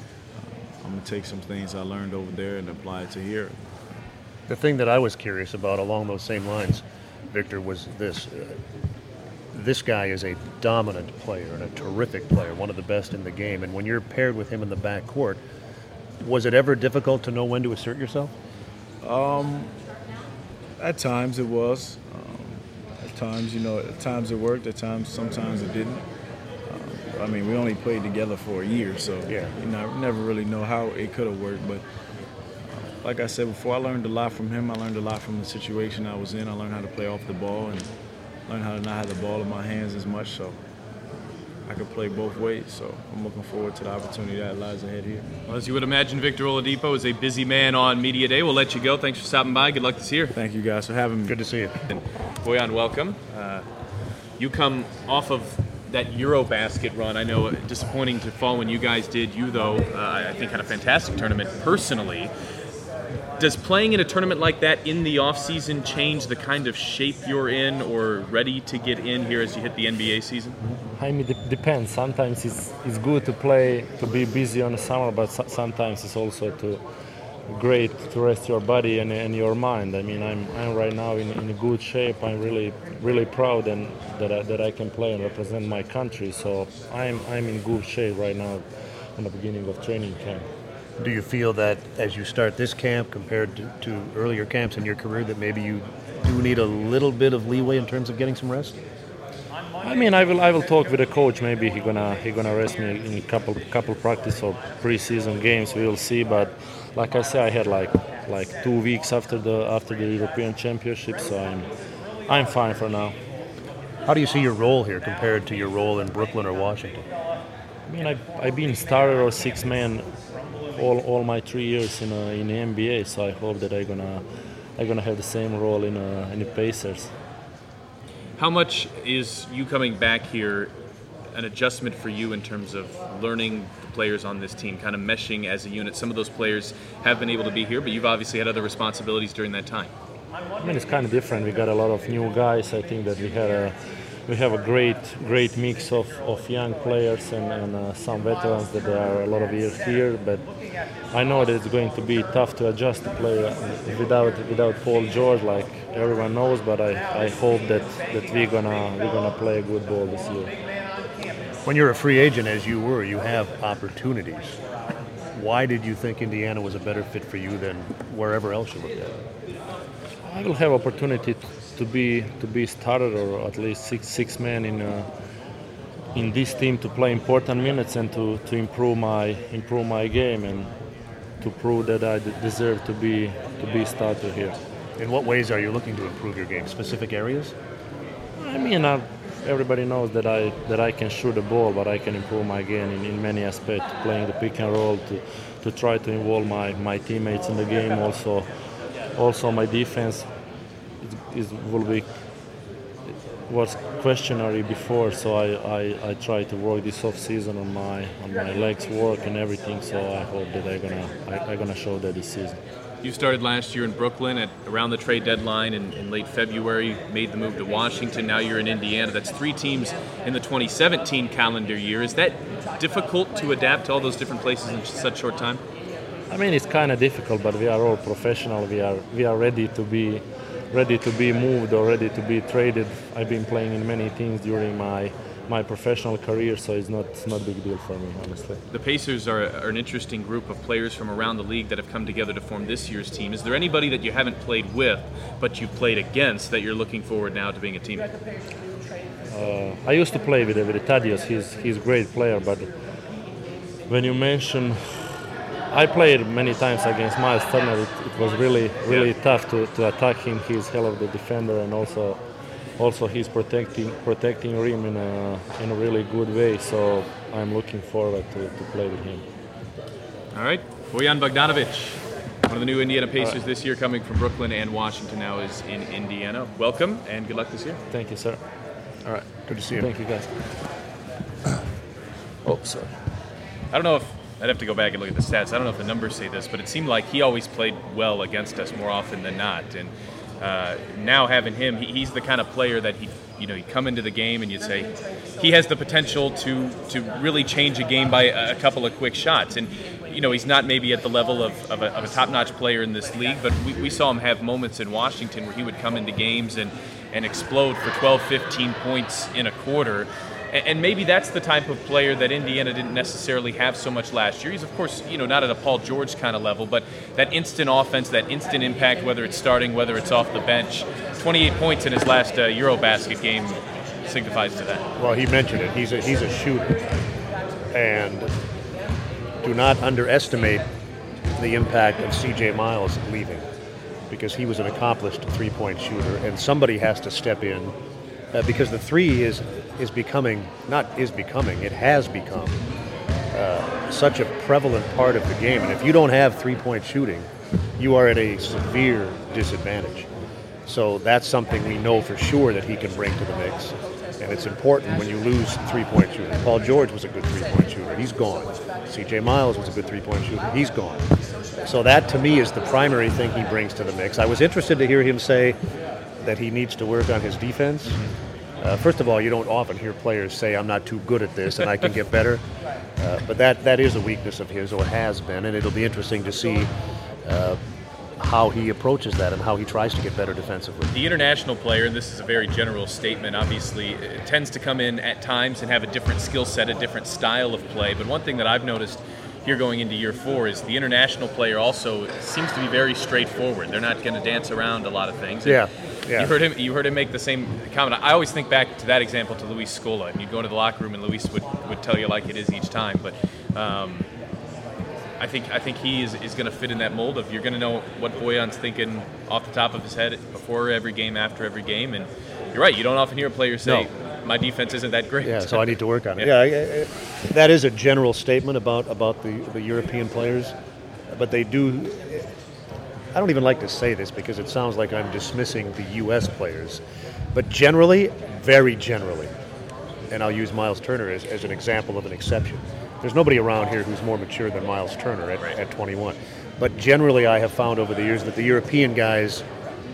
Speaker 9: uh, I'm gonna take some things I learned over there and apply it to here.
Speaker 3: The thing that I was curious about along those same lines, Victor, was this. Uh, this guy is a dominant player and a terrific player, one of the best in the game. And when you're paired with him in the backcourt, was it ever difficult to know when to assert yourself?
Speaker 9: Um, at times it was. Um, at times, you know, at times it worked. At times, sometimes it didn't. Um, I mean, we only played together for a year, so
Speaker 3: yeah.
Speaker 9: you know, never really know how it could have worked. But uh, like I said before, I learned a lot from him. I learned a lot from the situation I was in. I learned how to play off the ball and learn how to not have the ball in my hands as much, so I could play both ways. So I'm looking forward to the opportunity that lies ahead here.
Speaker 1: Well, as you would imagine, Victor Oladipo is a busy man on Media Day. We'll let you go. Thanks for stopping by. Good luck this year.
Speaker 9: Thank you guys for having me.
Speaker 3: Good to see you.
Speaker 1: And Bojan, welcome. Uh, you come off of that Eurobasket run. I know disappointing to fall when you guys did. You, though, uh, I think had a fantastic tournament personally. Does playing in a tournament like that in the offseason change the kind of shape you're in or ready to get in here as you hit the N B A season?
Speaker 10: I mean, it depends. Sometimes it's it's good to play, to be busy on the summer, but so- sometimes it's also to great to rest your body and, and your mind. I mean, I'm I'm right now in, in a good shape. I'm really really proud and that I, that I can play and represent my country. So I'm I'm in good shape right now in the beginning of training camp.
Speaker 3: Do you feel that as you start this camp compared to, to earlier camps in your career that maybe you do need a little bit of leeway in terms of getting some rest?
Speaker 10: I mean, I will I will talk with the coach. Maybe he gonna he gonna rest me in a couple couple practice or preseason games. We will see. But like I said, I had like like two weeks after the after the European Championship, so I'm I'm fine for now.
Speaker 3: How do you see your role here compared to your role in Brooklyn or Washington?
Speaker 10: I mean, I I've been starter or six man all all my three years in uh, in the N B A. So I hope that I'm gonna I'm gonna have the same role in uh, in the Pacers.
Speaker 1: How much is you coming back here an adjustment for you in terms of learning the players on this team, kind of meshing as a unit? Some of those players have been able to be here, but you've obviously had other responsibilities during that time.
Speaker 10: I mean, it's kind of different. We got a lot of new guys. I think that we had a we have a great great mix of, of young players and, and uh, some veterans that are a lot of years here. But I know that it's going to be tough to adjust to play uh, without without Paul George, like everyone knows. But I, I hope that, that we're gonna we're gonna play a good ball this year.
Speaker 3: When you're a free agent, as you were, you have opportunities. Why did you think Indiana was a better fit for you than wherever else you looked at?
Speaker 10: I will have opportunity to be to be starter or at least six six men in uh, in this team to play important minutes and to, to improve my improve my game and to prove that I deserve to be to be starter here.
Speaker 3: In what ways are you looking to improve your game? Specific areas?
Speaker 10: I mean, uh, everybody knows that I that I can shoot the ball, but I can improve my game in, in many aspects. Playing the pick and roll to to try to involve my, my teammates in the game. Also. Also, my defense is, is will be was questionable before, so I, I, I try to work this off season on my on my legs work and everything. So I hope that I'm gonna I, I'm gonna show that this season.
Speaker 1: You started last year in Brooklyn at around the trade deadline in, in late February, made the move to Washington. Now you're in Indiana. That's three teams in the twenty seventeen calendar year. Is that difficult to adapt to all those different places in such short time?
Speaker 10: I mean, it's kind of difficult, but we are all professional. We are we are ready to be ready to be moved or ready to be traded. I've been playing in many teams during my my professional career, so it's not it's not a big deal for me, honestly.
Speaker 1: The Pacers are, are an interesting group of players from around the league that have come together to form this year's team. Is there anybody that you haven't played with, but you've played against, that you're looking forward now to being a teammate?
Speaker 10: Uh, I used to play with with Tadios. He's he's a great player, but when you mention, I played many times against Miles Turner. It, it was really really yeah. tough to, to attack him. He's hell of the defender, and also. Also, he's protecting protecting rim in a in a really good way. So I'm looking forward to, to play with him.
Speaker 1: All right, Bojan Bogdanovic, one of the new Indiana Pacers right. this year, coming from Brooklyn and Washington, now is in Indiana. Welcome and good luck this year.
Speaker 10: Thank you, sir.
Speaker 3: All right, good to see you.
Speaker 10: Thank you, guys. Oh, sorry.
Speaker 1: I don't know if I'd have to go back and look at the stats. I don't know if the numbers say this, but it seemed like he always played well against us more often than not. And Uh, now having him, he, he's the kind of player that he, you know, you come into the game and you'd say he has the potential to to really change a game by a, a couple of quick shots. And you know, he's not maybe at the level of, of, a, of a top-notch player in this league, but we, we saw him have moments in Washington where he would come into games and, and explode for twelve, fifteen points in a quarter. And maybe that's the type of player that Indiana didn't necessarily have so much last year. He's, of course, you know, not at a Paul George kind of level, but that instant offense, that instant impact, whether it's starting, whether it's off the bench. twenty-eight points in his last uh, Eurobasket game signifies to that.
Speaker 3: Well, he mentioned it. He's a, he's a shooter. And do not underestimate the impact of C J Miles leaving, because he was an accomplished three-point shooter, and somebody has to step in uh, because the three is is becoming, not is becoming, it has become uh, such a prevalent part of the game. And if you don't have three-point shooting, you are at a severe disadvantage. So that's something we know for sure that he can bring to the mix. And it's important when you lose three-point shooting. Paul George was a good three-point shooter. He's gone. C J Miles was a good three-point shooter. He's gone. So that, to me, is the primary thing he brings to the mix. I was interested to hear him say that he needs to work on his defense. Uh, first of all, you don't often hear players say, I'm not too good at this and I can get better. Uh, but that, that is a weakness of his, or has been, and it'll be interesting to see uh, how he approaches that and how he tries to get better defensively.
Speaker 1: The international player, and this is a very general statement, obviously, tends to come in at times and have a different skill set, a different style of play. But one thing that I've noticed here going into year four is the international player also seems to be very straightforward. They're not going to dance around a lot of things. And
Speaker 3: yeah. Yeah.
Speaker 1: You heard him. You heard him make the same comment. I always think back to that example to Luis Scola. And you'd go into the locker room, and Luis would, would tell you like it is each time. But um, I think I think he is, is going to fit in that mold of you're going to know what Bojan's thinking off the top of his head before every game, after every game. And you're right. You don't often hear a player say, no. "My defense isn't that great."
Speaker 3: Yeah, so I need to work on it. Yeah, yeah I, I, that is a general statement about about the, the European players, but they do. I don't even like to say this because it sounds like I'm dismissing the U S players, but generally, very generally, and I'll use Miles Turner as, as an example of an exception. There's nobody around here who's more mature than Miles Turner at, right. at twenty-one. But generally, I have found over the years that the European guys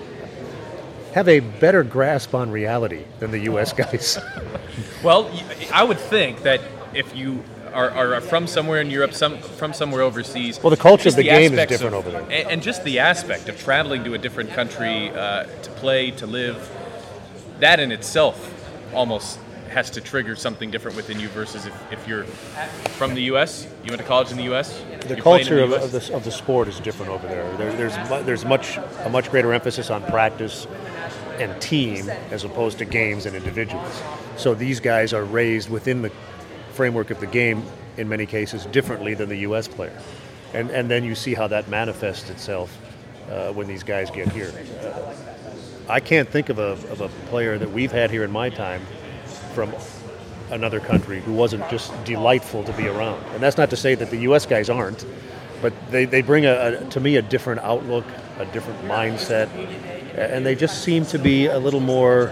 Speaker 3: have a better grasp on reality than the U S guys.
Speaker 1: Well, I would think that if you are, are from somewhere in Europe, some from somewhere overseas.
Speaker 3: Well, the culture of the, the game is different
Speaker 1: of,
Speaker 3: over there.
Speaker 1: And, and just the aspect of traveling to a different country uh, to play, to live, that in itself almost has to trigger something different within you versus if, if you're from the U S, you went to college in the U S?
Speaker 3: The culture of, of, the, of the sport is different over there. there there's there's much a much greater emphasis on practice and team as opposed to games and individuals. So these guys are raised within the framework of the game in many cases differently than the U S player. And and then you see how that manifests itself uh, when these guys get here. Uh, I can't think of a, of a player that we've had here in my time from another country who wasn't just delightful to be around. And that's not to say that the U S guys aren't, but they, they bring, a, a to me, a different outlook, a different mindset, and they just seem to be a little more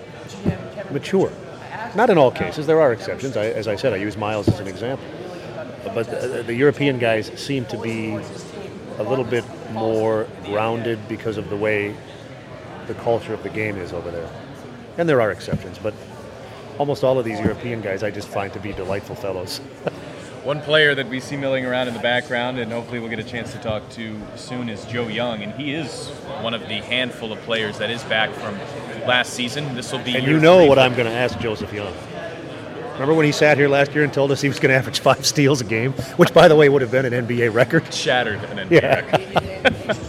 Speaker 3: mature. Not in all cases. There are exceptions. I, as I said, I use Miles as an example. But the, the European guys seem to be a little bit more grounded because of the way the culture of the game is over there. And there are exceptions, but almost all of these European guys I just find to be delightful fellows.
Speaker 1: One player that we see milling around in the background, and hopefully we'll get a chance to talk to soon, is Joe Young, and he is one of the handful of players that is back from last season. This will be.
Speaker 3: And you know what I'm going to ask Joseph Young. Remember when he sat here last year and told us he was going to average five steals a game, which, by the way, would have been an N B A record.
Speaker 1: Shattered an N B A
Speaker 3: yeah.
Speaker 1: record.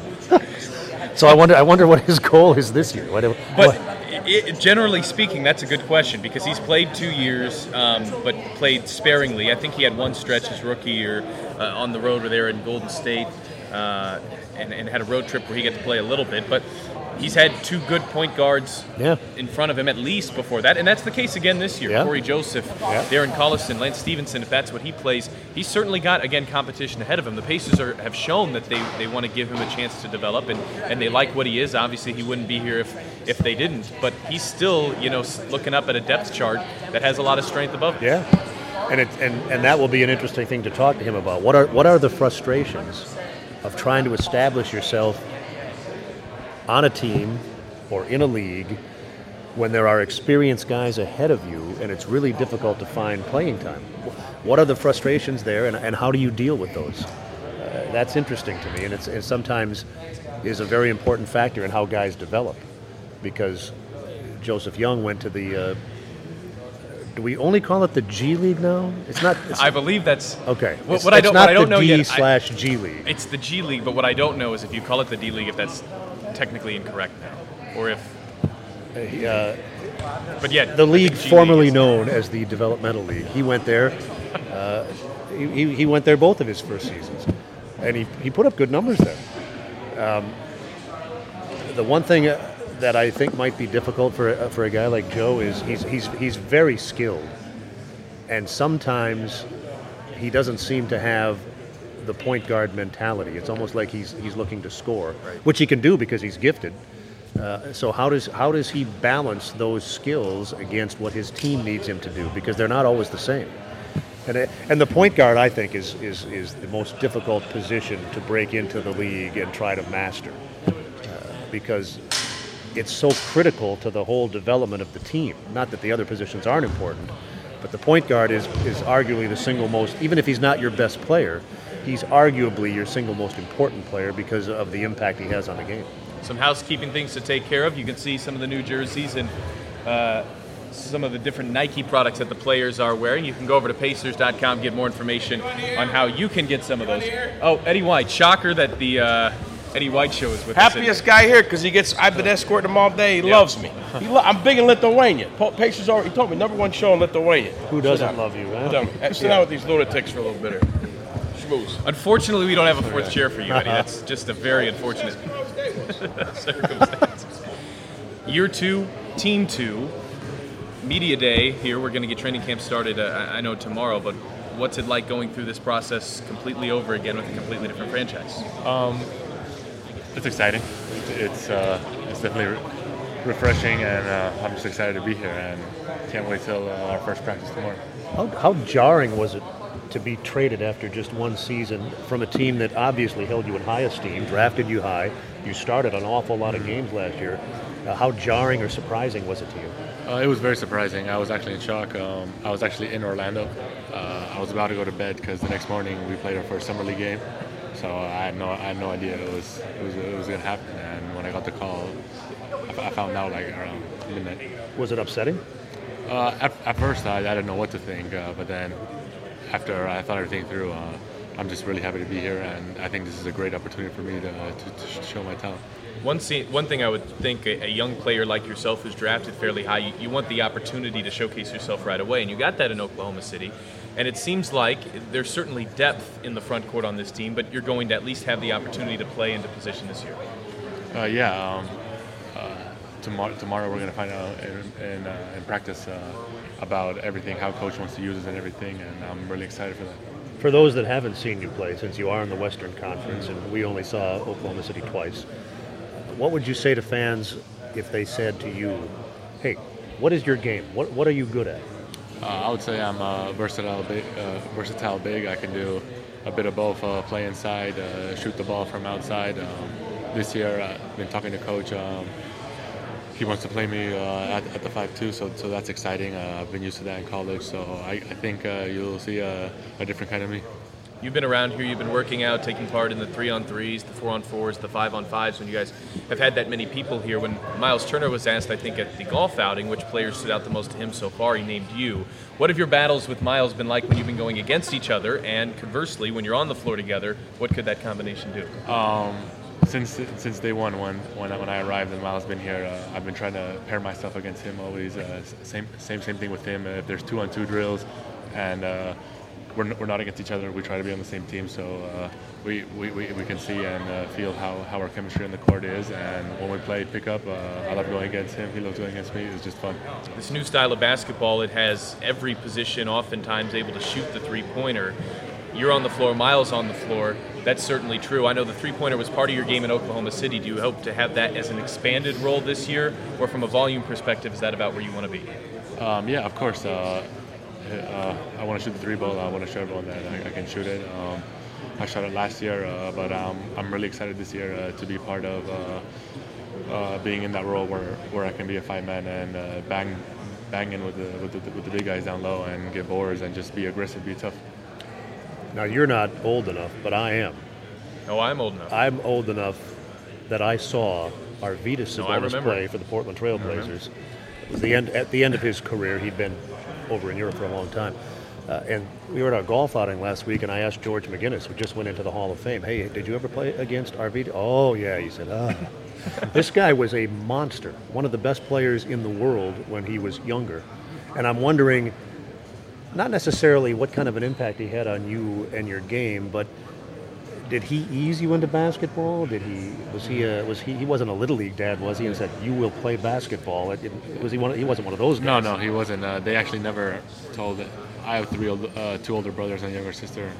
Speaker 3: So I wonder, I wonder what his goal is this year. What,
Speaker 1: but
Speaker 3: what?
Speaker 1: It, generally speaking, that's a good question because he's played two years, um, but played sparingly. I think he had one stretch his rookie year uh, on the road there in Golden State, uh, and, and had a road trip where he got to play a little bit. But he's had two good point guards
Speaker 3: yeah.
Speaker 1: in front of him at least before that, and that's the case again this year.
Speaker 3: Yeah.
Speaker 1: Corey Joseph,
Speaker 3: yeah.
Speaker 1: Darren Collison, Lance Stevenson, if that's what he plays, he's certainly got, again, competition ahead of him. The Pacers are, have shown that they, they want to give him a chance to develop, and, and they like what he is. Obviously, he wouldn't be here if, if they didn't, but he's still, you know, looking up at a depth chart that has a lot of strength above him.
Speaker 3: Yeah, and, it, and, and that will be an interesting thing to talk to him about. What are, what are the frustrations of trying to establish yourself on a team or in a league when there are experienced guys ahead of you and it's really difficult to find playing time? What are the frustrations there, and, and how do you deal with those? Uh, that's interesting to me, and it's, it sometimes is a very important factor in how guys develop, because Joseph Young went to the, uh, do we only call it the G League now? It's not. It's,
Speaker 1: I believe that's
Speaker 3: okay.
Speaker 1: What,
Speaker 3: it's,
Speaker 1: what I
Speaker 3: it's
Speaker 1: don't,
Speaker 3: not
Speaker 1: what I don't
Speaker 3: the
Speaker 1: know
Speaker 3: D
Speaker 1: yet.
Speaker 3: slash G League.
Speaker 1: It's the G League, but what I don't know is if you call it the D League, if that's technically incorrect now, or if.
Speaker 3: Uh,
Speaker 1: but yeah,
Speaker 3: the league formerly league known as the Developmental League. He went there. Uh, he, he went there both of his first seasons, and he, he put up good numbers there. Um, the one thing that I think might be difficult for for a guy like Joe is he's he's he's very skilled, and sometimes he doesn't seem to have the point guard mentality. It's almost like he's he's looking to score, right. Which he can do because he's gifted. Uh, so how does how does he balance those skills against what his team needs him to do? Because they're not always the same. And it, and the point guard, I think, is is is the most difficult position to break into the league and try to master, uh, because it's so critical to the whole development of the team. Not that the other positions aren't important, but the point guard is is arguably the single most. Even if he's not your best player, he's arguably your single most important player because of the impact he has on the game.
Speaker 1: Some housekeeping things to take care of. You can see some of the new jerseys and uh, some of the different Nike products that the players are wearing. You can go over to Pacers dot com, get more information on how you can get some of those. Oh, Eddie White. Shocker that the uh, Eddie White show is with
Speaker 11: Happiest
Speaker 1: us.
Speaker 11: Happiest guy here because he gets. I've been escorting him all day. He yeah. loves me. He lo- I'm big in Lithuania. Pacers already. He told me number one show in Lithuania.
Speaker 3: Who doesn't love you? Huh?
Speaker 11: Sit down with these lunatics for a little bit here.
Speaker 1: Unfortunately, we don't have a fourth chair for you, Eddie. That's just a very unfortunate circumstance. Year two, team two, media day here. We're going to get training camp started, uh, I know, tomorrow, but what's it like going through this process completely over again with a completely different franchise?
Speaker 9: Um,
Speaker 12: it's exciting. It's uh, it's definitely re- refreshing, and uh, I'm just excited to be here, and can't wait till uh, our first practice tomorrow.
Speaker 3: How, how jarring was it to be traded after just one season from a team that obviously held you in high esteem, drafted you high? You started an awful lot of games last year. Uh, how jarring or surprising was it to you?
Speaker 12: Uh, it was very surprising. I was actually in shock. Um, I was actually in Orlando. Uh, I was about to go to bed because the next morning we played our first summer league game. So I had no, I had no idea it was, it was, it was going to happen. And when I got the call, I, f- I found out like around midnight.
Speaker 3: Was it upsetting?
Speaker 12: Uh, at, at first, I, I didn't know what to think, uh, but then after I thought everything through, uh, I'm just really happy to be here, and I think this is a great opportunity for me to, uh, to, to show my talent.
Speaker 1: One, scene, one thing I would think a, a young player like yourself who's drafted fairly high, you, you want the opportunity to showcase yourself right away, and you got that in Oklahoma City. And it seems like there's certainly depth in the front court on this team, but you're going to at least have the opportunity to play into position this year.
Speaker 12: Uh, yeah, um, uh, tomorrow, tomorrow we're going to find out in, in, uh, in practice uh, about everything, how coach wants to use us and everything, and I'm really excited for that.
Speaker 3: For those that haven't seen you play, since you are in the Western Conference and we only saw Oklahoma City twice, what would you say to fans if they said to you, hey, what is your game? What what are you good at?
Speaker 12: Uh, I would say I'm a versatile big, uh, versatile big. I can do a bit of both, uh, play inside, uh, shoot the ball from outside. Um, this year I've been talking to coach. Um, he wants to play me uh, at, at the five two, so so that's exciting. Uh, I've been used to that in college, so I, I think uh, you'll see a, a different kind of me.
Speaker 1: You've been around here, you've been working out, taking part in the three-on-threes, the four-on-fours, the five-on-fives, when you guys have had that many people here. When Miles Turner was asked, I think, at the golf outing, which players stood out the most to him so far, he named you. What have your battles with Miles been like when you've been going against each other? And conversely, when you're on the floor together, what could that combination do?
Speaker 12: Um, since since day one, when when I, when I arrived and Miles been here, uh, I've been trying to pair myself against him always. Uh, same same same thing with him. Uh, if there's two-on-two drills, and uh, We're, we're not against each other. We try to be on the same team, so uh, we, we, we, we can see and uh, feel how, how our chemistry on the court is. And when we play pickup, uh, I love going against him. He loves going against me. It's just fun.
Speaker 1: This new style of basketball, it has every position oftentimes able to shoot the three-pointer. You're on the floor, Miles on the floor. That's certainly true. I know the three-pointer was part of your game in Oklahoma City. Do you hope to have that as an expanded role this year? Or from a volume perspective, is that about where you want to be?
Speaker 12: Um, yeah, of course. Uh, Uh, I want to shoot the three ball. I want to show everyone that I, I can shoot it. Um, I shot it last year, uh, but um, I'm really excited this year uh, to be part of uh, uh, being in that role where, where I can be a five man and uh, bang bang in with the, with the with the big guys down low and get boards and just be aggressive, be tough.
Speaker 3: Now you're not old enough, but I am.
Speaker 1: Oh, I'm old enough.
Speaker 3: I'm old enough that I saw Arvydas Sabonis
Speaker 1: no,
Speaker 3: play for the Portland Trail Blazers. It was the end at the end of his career. He'd been over in Europe for a long time. Uh, and we were at our golf outing last week, and I asked George McGinnis, who just went into the Hall of Fame, hey, did you ever play against Arvydas? Oh, yeah, he said, ah. This guy was a monster, one of the best players in the world when he was younger. And I'm wondering, not necessarily what kind of an impact he had on you and your game, but did he ease you into basketball? Did he was he a, was he he wasn't a little league dad, was he? And said you will play basketball. It, it, was he one? He wasn't one of those guys.
Speaker 12: No, no, he wasn't. Uh, they actually never told it. I have three, old, uh, two older brothers and a younger sister.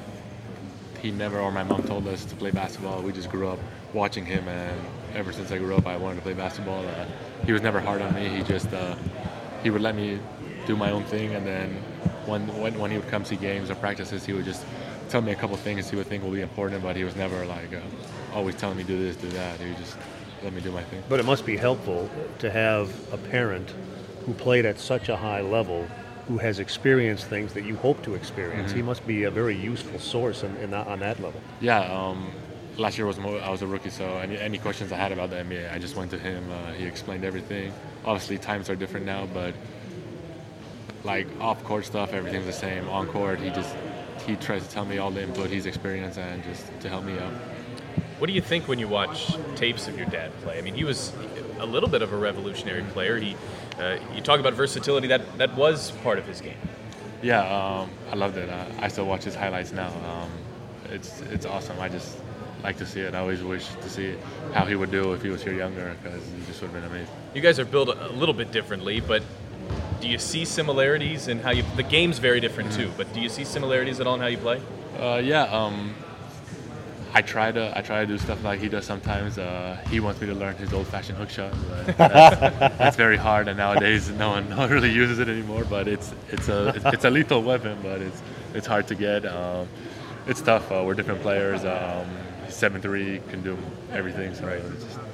Speaker 12: He never, or my mom, told us to play basketball. We just grew up watching him, and ever since I grew up, I wanted to play basketball. Uh, he was never hard on me. He just uh, he would let me do my own thing, and then when when when he would come see games or practices, he would just tell me a couple things he would think will be important, but he was never like uh, always telling me do this, do that. He would just let me do my thing.
Speaker 3: But it must be helpful to have a parent who played at such a high level, who has experienced things that you hope to experience.
Speaker 12: Mm-hmm.
Speaker 3: He must be a very useful source in, in that, on that level.
Speaker 12: Yeah. Um, last year was more, I was a rookie, so any, any questions I had about the N B A, I just went to him. Uh, he explained everything. Obviously, times are different now, but like off-court stuff, everything's the same. On-court, he just he tries to tell me all the input he's experienced and just to help me out.
Speaker 1: What do you think when you watch tapes of your dad play? I mean, he was a little bit of a revolutionary player. He, uh, you talk about versatility. That that was part of his game.
Speaker 12: Yeah, um, I loved it. Uh, I still watch his highlights now. Um, it's it's awesome. I just like to see it. I always wish to see how he would do if he was here younger, because he just would have been amazing.
Speaker 1: You guys are built a little bit differently, but do you see similarities in how you? The game's very different too, but do you see similarities at all in how you play?
Speaker 12: Uh, yeah, um, I try to I try to do stuff like he does sometimes. Uh, he wants me to learn his old-fashioned hook shot. But that's, that's very hard, and nowadays no one, no one really uses it anymore. But it's it's a it's a lethal weapon, but it's it's hard to get. Um, it's tough. Uh, we're different players. Um, he's seven three, can do everything. So right. It's just...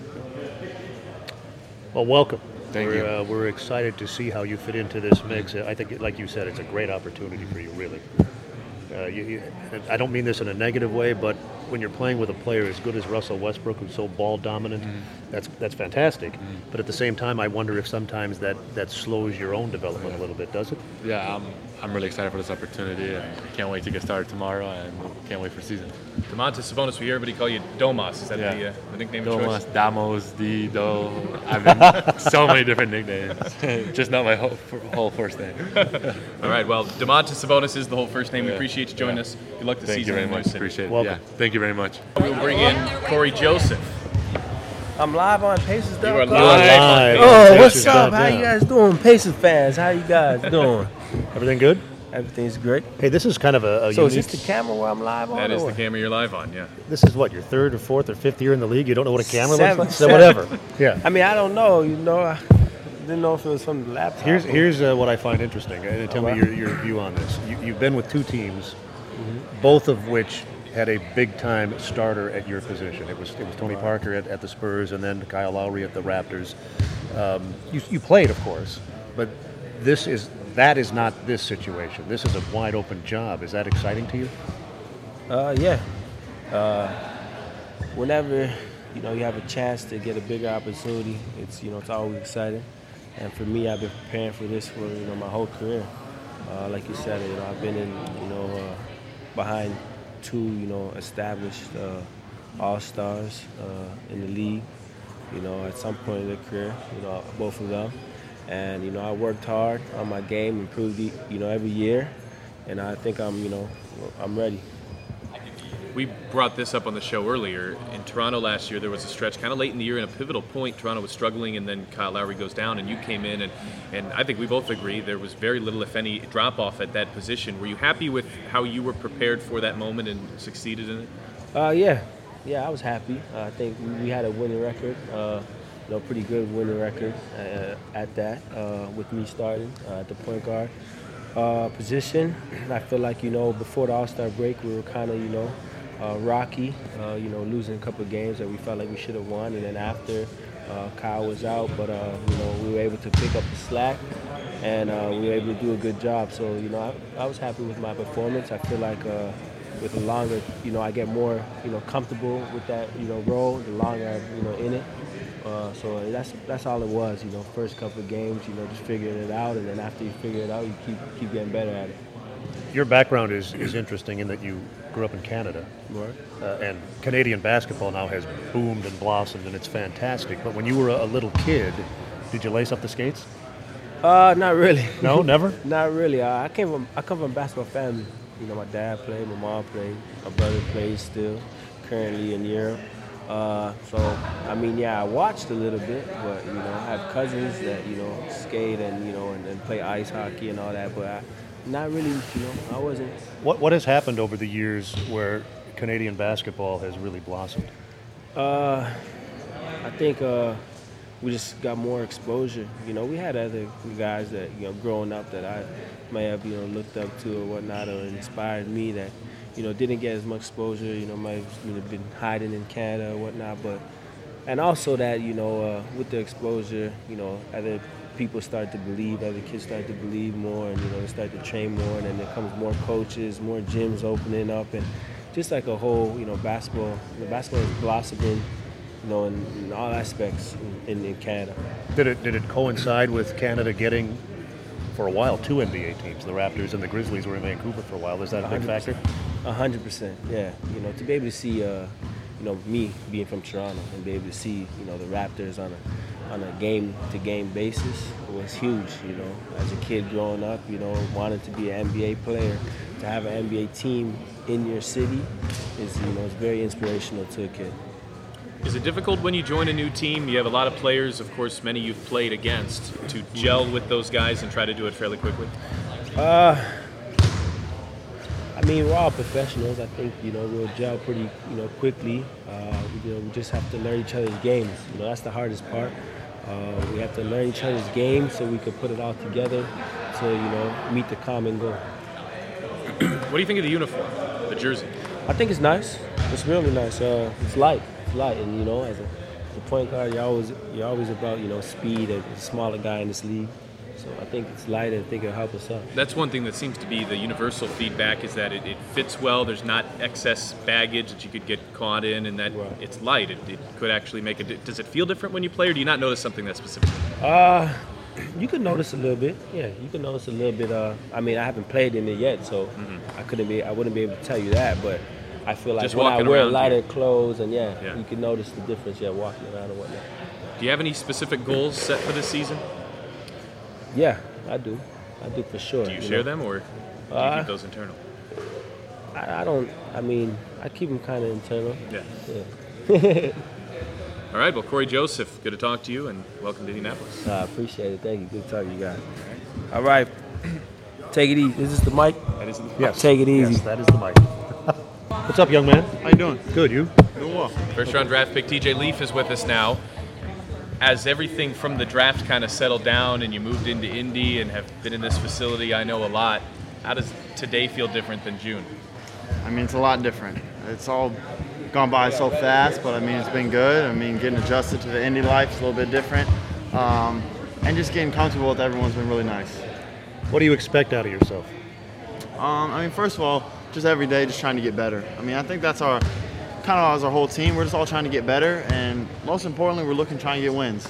Speaker 3: Well, welcome.
Speaker 12: Thank
Speaker 3: we're,
Speaker 12: you.
Speaker 3: Uh, we're excited to see how you fit into this mix. I think, like you said, it's a great opportunity for you, really. Uh, you, you, I don't mean this in a negative way, but when you're playing with a player as good as Russell Westbrook, who's so ball dominant, mm. that's that's fantastic. Mm. But at the same time, I wonder if sometimes that, that slows your own development yeah. a little bit, does it?
Speaker 12: Yeah, I'm I'm really excited for this opportunity, and I can't wait to get started tomorrow, and can't wait for season.
Speaker 1: Domantas Sabonis, we hear everybody call you Domas. Is that
Speaker 12: yeah.
Speaker 1: the, uh, the nickname
Speaker 12: Domas,
Speaker 1: of choice?
Speaker 12: Damos, D, Do. I've been so many different nicknames. Just not my whole, whole first name.
Speaker 1: All right, well, Domantas Sabonis is the whole first name. We
Speaker 12: yeah.
Speaker 1: appreciate you joining
Speaker 12: yeah.
Speaker 1: us. Good luck this
Speaker 12: Thank
Speaker 1: season.
Speaker 12: Thank you very much. Appreciate it.
Speaker 3: Welcome.
Speaker 12: Yeah. Thank you very much.
Speaker 1: We'll bring in Corey Joseph.
Speaker 13: I'm live on Pacers dot com.
Speaker 1: You are live.
Speaker 13: Oh, what's up? How you guys doing? Pacers fans, how you guys doing?
Speaker 3: Everything good?
Speaker 13: Everything's great.
Speaker 3: Hey, this is kind of a, a
Speaker 13: so
Speaker 3: unique...
Speaker 13: is this the camera where I'm live on?
Speaker 1: That is
Speaker 13: or?
Speaker 1: the camera you're live on, yeah.
Speaker 3: This is what, your third or fourth or fifth year in the league? You don't know what a camera
Speaker 13: Seven,
Speaker 3: looks like? So whatever. Yeah.
Speaker 13: I mean, I don't know. You know, I didn't know if it was from the laptop.
Speaker 3: Here's here's uh, what I find interesting, and tell
Speaker 13: right.
Speaker 3: me your, your view on this. You, you've been with two teams, mm-hmm. both of which had a big-time starter at your position. It was it was Tony
Speaker 13: right.
Speaker 3: Parker at, at the Spurs, and then Kyle Lowry at the Raptors. Um, you, you played, of course, but this is that is not this situation. This is a wide-open job. Is that exciting to you?
Speaker 13: Uh, yeah. Uh, whenever you know you have a chance to get a bigger opportunity, it's you know it's always exciting. And for me, I've been preparing for this for you know my whole career. Uh, like you said, you know I've been in you know uh, behind two you know established uh, all-stars uh, in the league. You know at some point in their career, you know both of them. And you know, I worked hard on my game, improved it, you know, every year, and I think I'm, you know, I'm ready.
Speaker 1: We brought this up on the show earlier. In Toronto last year, there was a stretch kind of late in the year, in a pivotal point, Toronto was struggling, and then Kyle Lowry goes down, and you came in, and, and I think we both agree there was very little, if any, drop-off at that position. Were you happy with how you were prepared for that moment and succeeded in it?
Speaker 13: Uh, yeah, yeah, I was happy. Uh, I think we had a winning record. Uh, You know, pretty good winning record uh, at that uh, with me starting uh, at the point guard uh, position. I feel like, you know, before the All-Star break, we were kind of, you know, uh, rocky, uh, you know, losing a couple of games that we felt like we should have won. And then after uh, Kyle was out, but, uh, you know, we were able to pick up the slack and uh, we were able to do a good job. So, you know, I, I was happy with my performance. I feel like uh, with the longer, you know, I get more, you know, comfortable with that, you know, role, the longer I'm, you know, in it. Uh, so that's that's all it was, you know. First couple of games, you know, just figuring it out, and then after you figure it out, you keep keep getting better at it.
Speaker 3: Your background is, is interesting in that you grew up in Canada,
Speaker 13: right?
Speaker 3: Uh, and Canadian basketball now has boomed and blossomed, and it's fantastic. But when you were a, a little kid, did you lace up the skates?
Speaker 13: Uh, not really.
Speaker 3: No, never.
Speaker 13: Not really. Uh, I came from I come from a basketball family. You know, my dad played, my mom played, my brother plays still, currently in Europe. Uh, so, I mean, yeah, I watched a little bit, but, you know, I have cousins that, you know, skate and, you know, and, and play ice hockey and all that, but I, not really, you know, I wasn't.
Speaker 3: What What has happened over the years where Canadian basketball has really blossomed?
Speaker 13: Uh, I think uh, we just got more exposure. You know, we had other guys that, you know, growing up that I may have, you know, looked up to or whatnot or inspired me that, you know, didn't get as much exposure, you know, might have you know, been hiding in Canada or whatnot, but, and also that, you know, uh, with the exposure, you know, other people start to believe, other kids start to believe more, and, you know, they start to train more, and then there comes more coaches, more gyms opening up, and just like a whole, you know, basketball, you know, basketball is blossoming, you know, in, in all aspects in, in Canada.
Speaker 3: Did it, did it coincide with Canada getting, for a while, two N B A teams? The Raptors and the Grizzlies were in Vancouver for a while. Is that a big factor?
Speaker 13: A hundred percent, yeah. You know, to be able to see, uh, you know, me being from Toronto and be able to see, you know, the Raptors on a on a game-to-game basis was huge. You know, as a kid growing up, you know, wanting to be an N B A player, to have an N B A team in your city is, you know, it's very inspirational to a kid.
Speaker 1: Is it difficult when you join a new team? You have a lot of players, of course, many you've played against, to gel with those guys and try to do it fairly quickly?
Speaker 13: Uh, I mean, we're all professionals. I think, you know, we'll gel pretty, you know, quickly. Uh, you know, we just have to learn each other's games. You know, that's the hardest part. Uh, we have to learn each other's games so we can put it all together to, you know, meet the common goal.
Speaker 1: What do you think of the uniform, the jersey?
Speaker 13: I think it's nice. It's really nice. Uh, it's light. It's light, and you know, as a, as a point guard, you're always you're always about, you know, speed and a smaller guy in this league. So I think it's light, and I think it'll help us out.
Speaker 1: That's one thing that seems to be the universal feedback is that it, it fits well. There's not excess baggage that you could get caught in, and that
Speaker 13: Right.
Speaker 1: it's light. It, it could actually make a. di- Does it feel different when you play, or do you not notice something that specific?
Speaker 13: Uh, you can notice a little bit. Yeah, you can notice a little bit. Uh, I mean, I haven't played in it yet, so I couldn't be. I wouldn't be able to tell you that, but I feel like
Speaker 1: Just
Speaker 13: when I
Speaker 1: walking
Speaker 13: wear
Speaker 1: around
Speaker 13: lighter
Speaker 1: here.
Speaker 13: clothes, and yeah,
Speaker 1: Yeah.
Speaker 13: you can notice the difference. Yeah, walking around and whatnot.
Speaker 1: Do you have any specific goals set for this season?
Speaker 13: Yeah, I do. I do for sure.
Speaker 1: Do you
Speaker 13: you
Speaker 1: share
Speaker 13: know.
Speaker 1: them, or do you
Speaker 13: Uh,
Speaker 1: keep those internal?
Speaker 13: I, I don't. I mean, I keep them kind of internal.
Speaker 1: Yeah.
Speaker 13: Yeah.
Speaker 1: All right. Well, Corey Joseph, good to talk to you, and welcome to Indianapolis.
Speaker 13: I appreciate it. Thank you. Good talking to you guys. All right. Take it easy. Is this the mic?
Speaker 1: That is the
Speaker 3: Yes.
Speaker 13: Take it easy.
Speaker 3: Yes, that is the mic. What's up, young man?
Speaker 14: How you doing?
Speaker 3: Good, you?
Speaker 14: Doing well.
Speaker 1: First round draft pick T J Leaf is with us now. As everything from the draft kind of settled down and you moved into Indy and have been in this facility, I know a lot. How does today feel different than June?
Speaker 14: I mean, it's a lot different. It's all gone by so fast, but I mean, it's been good. I mean, getting adjusted to the Indy life is a little bit different. Um, and just getting comfortable with everyone's been really nice.
Speaker 3: What do you expect out of yourself?
Speaker 14: Um, I mean, first of all, just every day just trying to get better. I mean, I think that's our kind of as our whole team. We're just all trying to get better, and most importantly, we're looking trying to get wins.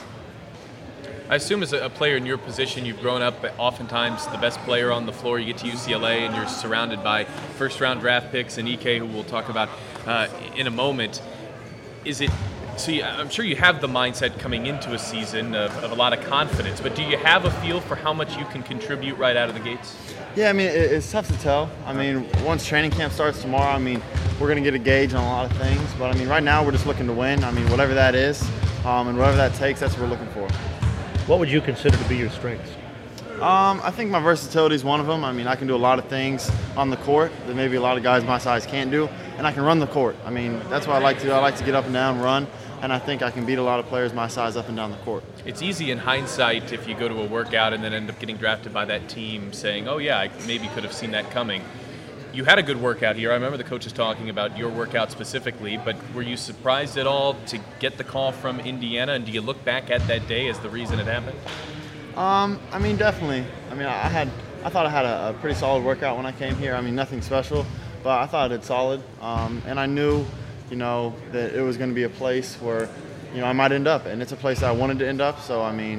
Speaker 1: I assume as a player in your position, you've grown up oftentimes the best player on the floor. You get to U C L A and you're surrounded by first-round draft picks and E K, who we'll talk about uh, in a moment. Is it so? You, I'm sure you have the mindset coming into a season of, of a lot of confidence, but do you have a feel for how much you can contribute right out of the gates?
Speaker 14: Yeah, I mean, it, it's tough to tell. I mean, once training camp starts tomorrow, I mean, we're going to get a gauge on a lot of things. But, I mean, right now we're just looking to win. I mean, whatever that is um, and whatever that takes, that's what we're looking for.
Speaker 3: What would you consider to be your strengths?
Speaker 14: Um, I think my versatility is one of them. I mean, I can do a lot of things on the court that maybe a lot of guys my size can't do, and I can run the court. I mean, that's what I like to do. I like to get up and down, run, and I think I can beat a lot of players my size up and down the court.
Speaker 1: It's easy in hindsight if you go to a workout and then end up getting drafted by that team saying, oh yeah, I maybe could have seen that coming. You had a good workout here. I remember the coaches talking about your workout specifically, but were you surprised at all to get the call from Indiana, and do you look back at that day as the reason it happened?
Speaker 14: Um, I mean, definitely. I mean, I had, I thought I had a, a pretty solid workout when I came here. I mean, nothing special, but I thought I did solid. Um, and I knew, you know, that it was going to be a place where, you know, I might end up, and it's a place I wanted to end up. So, I mean,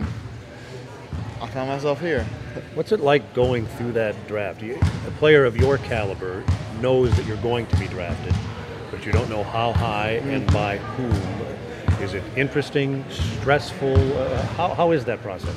Speaker 14: I found myself here.
Speaker 3: What's it like going through that draft? You, a player of your caliber knows that you're going to be drafted, but you don't know how high and by whom. Is it interesting, stressful? Uh, how, how is that process?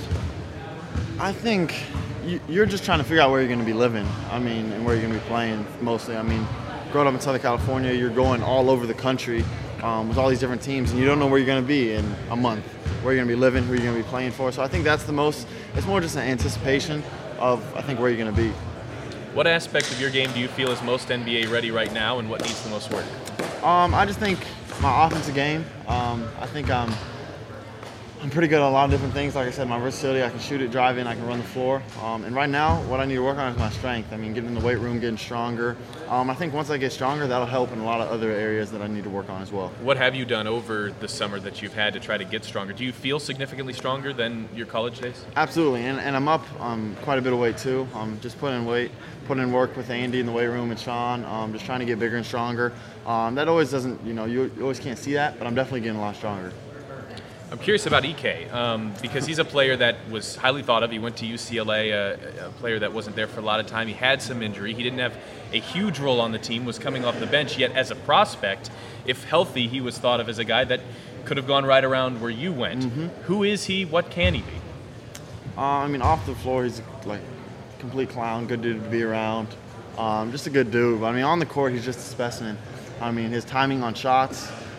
Speaker 14: I think you, you're just trying to figure out where you're going to be living. I mean, and where you're going to be playing mostly. I mean, growing up in Southern California, you're going all over the country um, with all these different teams, and you don't know where you're going to be in a month, where you're going to be living, who you're going to be playing for. So I think that's the most, it's more just an anticipation of, I think, where you're going to be.
Speaker 1: What aspect of your game do you feel is most N B A ready right now, and what needs the most work?
Speaker 14: Um, I just think my offensive game, um, I think I'm I'm pretty good at a lot of different things. Like I said, my versatility, I can shoot it, drive in, I can run the floor. Um, and right now, what I need to work on is my strength. I mean, getting in the weight room, getting stronger. Um, I think once I get stronger, that'll help in a lot of other areas that I need to work on as well.
Speaker 1: What have you done over the summer that you've had to try to get stronger? Do you feel significantly stronger than your college days?
Speaker 14: Absolutely, and, and I'm up um, quite a bit of weight too. Um, just putting in weight, putting in work with Andy in the weight room and Sean, um, just trying to get bigger and stronger. Um, that always doesn't, you know, you, you always can't see that, but I'm definitely getting a lot stronger.
Speaker 1: I'm curious about E K um, because he's a player that was highly thought of. He went to U C L A, a, a player that wasn't there for a lot of time. He had some injury. He didn't have a huge role on the team, was coming off the bench. Yet as a prospect, if healthy, he was thought of as a guy that could have gone right around where you went. Mm-hmm. Who is he? What can he be?
Speaker 14: Uh, I mean, off the floor, he's like a complete clown, good dude to be around. Um, just a good dude. I mean, on the court, he's just a specimen. I mean, his timing on shots,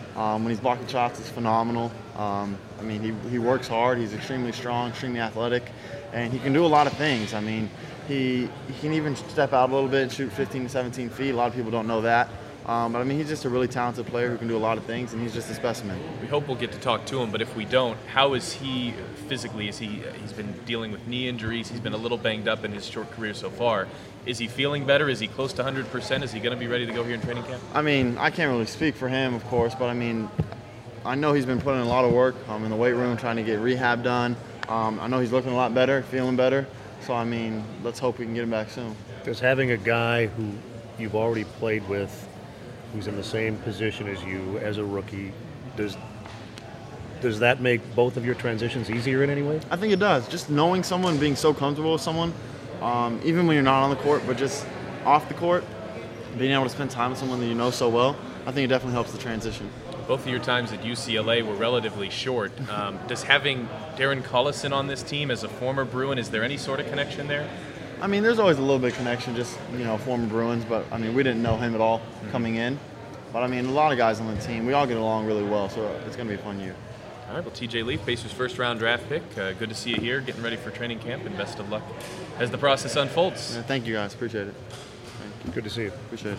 Speaker 14: Um, when he's blocking shots, it's phenomenal. Um, I mean, he, he works hard. He's extremely strong, extremely athletic, and he can do a lot of things. I mean, he, he can even step out a little bit and shoot fifteen to seventeen feet. A lot of people don't know that. Um, but, I mean, he's just a really talented player who can do a lot of things, and he's just a specimen.
Speaker 1: We hope we'll get to talk to him, but if we don't, how is he physically? Is he, he's been dealing with knee injuries. He's been a little banged up in his short career so far. Is he feeling better? Is he close to one hundred percent? Is he going to be ready to go here in training camp?
Speaker 14: I mean, I can't really speak for him, of course, but, I mean, I know he's been putting in a lot of work um, in the weight room, trying to get rehab done. Um, I know he's looking a lot better, feeling better. So, I mean, let's hope we can get him back soon.
Speaker 3: Does having a guy who you've already played with, who's in the same position as you as a rookie, does does that make both of your transitions easier in any way?
Speaker 14: I think it does. Just knowing someone, being so comfortable with someone, um, even when you're not on the court, but just off the court, being able to spend time with someone that you know so well, I think it definitely helps the transition.
Speaker 1: Both of your times at U C L A were relatively short. Um, does having Darren Collison on this team as a former Bruin, is there any sort of connection there?
Speaker 14: I mean, there's always a little bit of connection, just, you know, former Bruins, but, I mean, we didn't know him at all mm-hmm. coming in. But, I mean, a lot of guys on the team, we all get along really well, so it's going to be a fun year.
Speaker 1: All right, well, T J Leaf, Pacers' first-round draft pick. Uh, good to see you here, getting ready for training camp, and best of luck as the process unfolds.
Speaker 14: Yeah, thank you, guys. Appreciate it. Thank you.
Speaker 3: Good to see you.
Speaker 14: Appreciate it.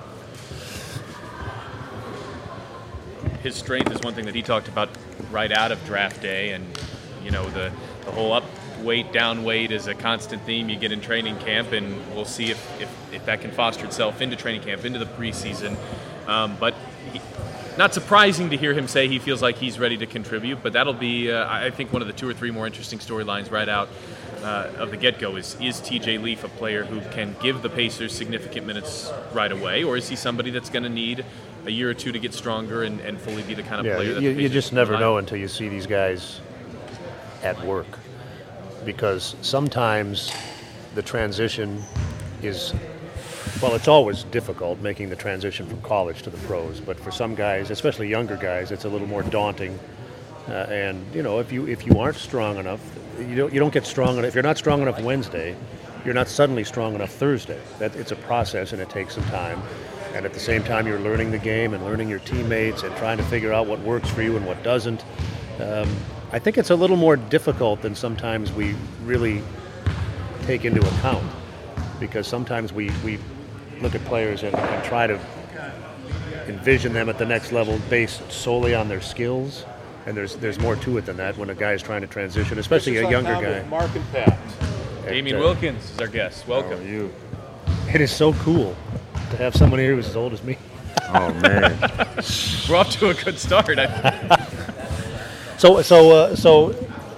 Speaker 1: His strength is one thing that he talked about right out of draft day, and, you know, the, the whole up weight, down weight is a constant theme you get in training camp, and we'll see if, if, if that can foster itself into training camp, into the preseason. Um, but he, not surprising to hear him say he feels like he's ready to contribute, but that'll be, uh, I think, one of the two or three more interesting storylines right out uh, of the get-go is, is T J Leaf a player who can give the Pacers significant minutes right away, or is he somebody that's going to need a year or two to get stronger and, and fully be the kind of
Speaker 3: yeah,
Speaker 1: player that
Speaker 3: you,
Speaker 1: the
Speaker 3: you just never
Speaker 1: rely
Speaker 3: know
Speaker 1: on?
Speaker 3: until you see these guys at work. Because sometimes the transition is, well, it's always difficult making the transition from college to the pros, but for some guys, especially younger guys, it's a little more daunting. Uh, and, you know, if you if you aren't strong enough, you don't, you don't get strong enough. If you're not strong enough Wednesday, you're not suddenly strong enough Thursday. That, it's a process, and it takes some time. And at the same time, you're learning the game and learning your teammates and trying to figure out what works for you and what doesn't. Um, I think it's a little more difficult than sometimes we really take into account, because sometimes we, we look at players and, and try to envision them at the next level based solely on their skills, and there's there's more to it than that when a guy is trying to transition, especially a younger guy.
Speaker 11: Mark and Pat.
Speaker 1: Damien
Speaker 3: uh,
Speaker 1: Wilkins is our guest. Welcome.
Speaker 8: How are you?
Speaker 3: It is so cool to have someone here who's as old as me.
Speaker 8: Oh, man.
Speaker 1: We're off to a good start. I
Speaker 3: So, so, uh, so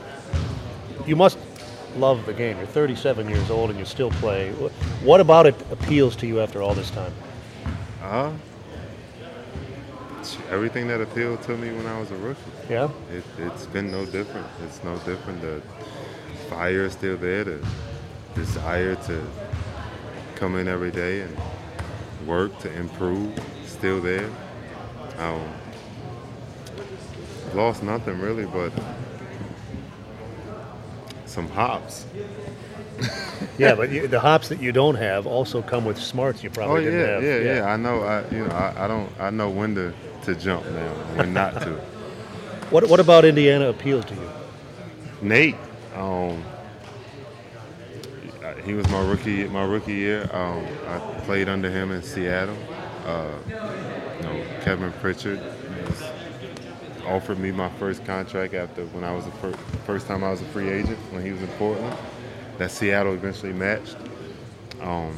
Speaker 3: you must love the game. You're thirty-seven years old and you still play. What about it appeals to you after all this time?
Speaker 15: Uh, everything that appealed to me when I was a rookie.
Speaker 3: Yeah?
Speaker 15: It, it's been no different. It's no different. The fire is still there. The desire to come in every day and work to improve is still there. Um, lost nothing really, but some hops.
Speaker 3: Yeah, but you, the hops that you don't have also come with smarts you probably
Speaker 15: oh,
Speaker 3: didn't
Speaker 15: yeah,
Speaker 3: have.
Speaker 15: yeah, yeah, yeah. I know. I you know I, I don't. I know when to, to jump now, when not to.
Speaker 3: What What about Indiana appealed to you?
Speaker 15: Nate, um, he was my rookie my rookie year. Um, I played under him in Seattle. Uh, you know, Kevin Pritchard was, offered me my first contract after when I was the fir- first time I was a free agent when he was in Portland. That Seattle eventually matched. Um,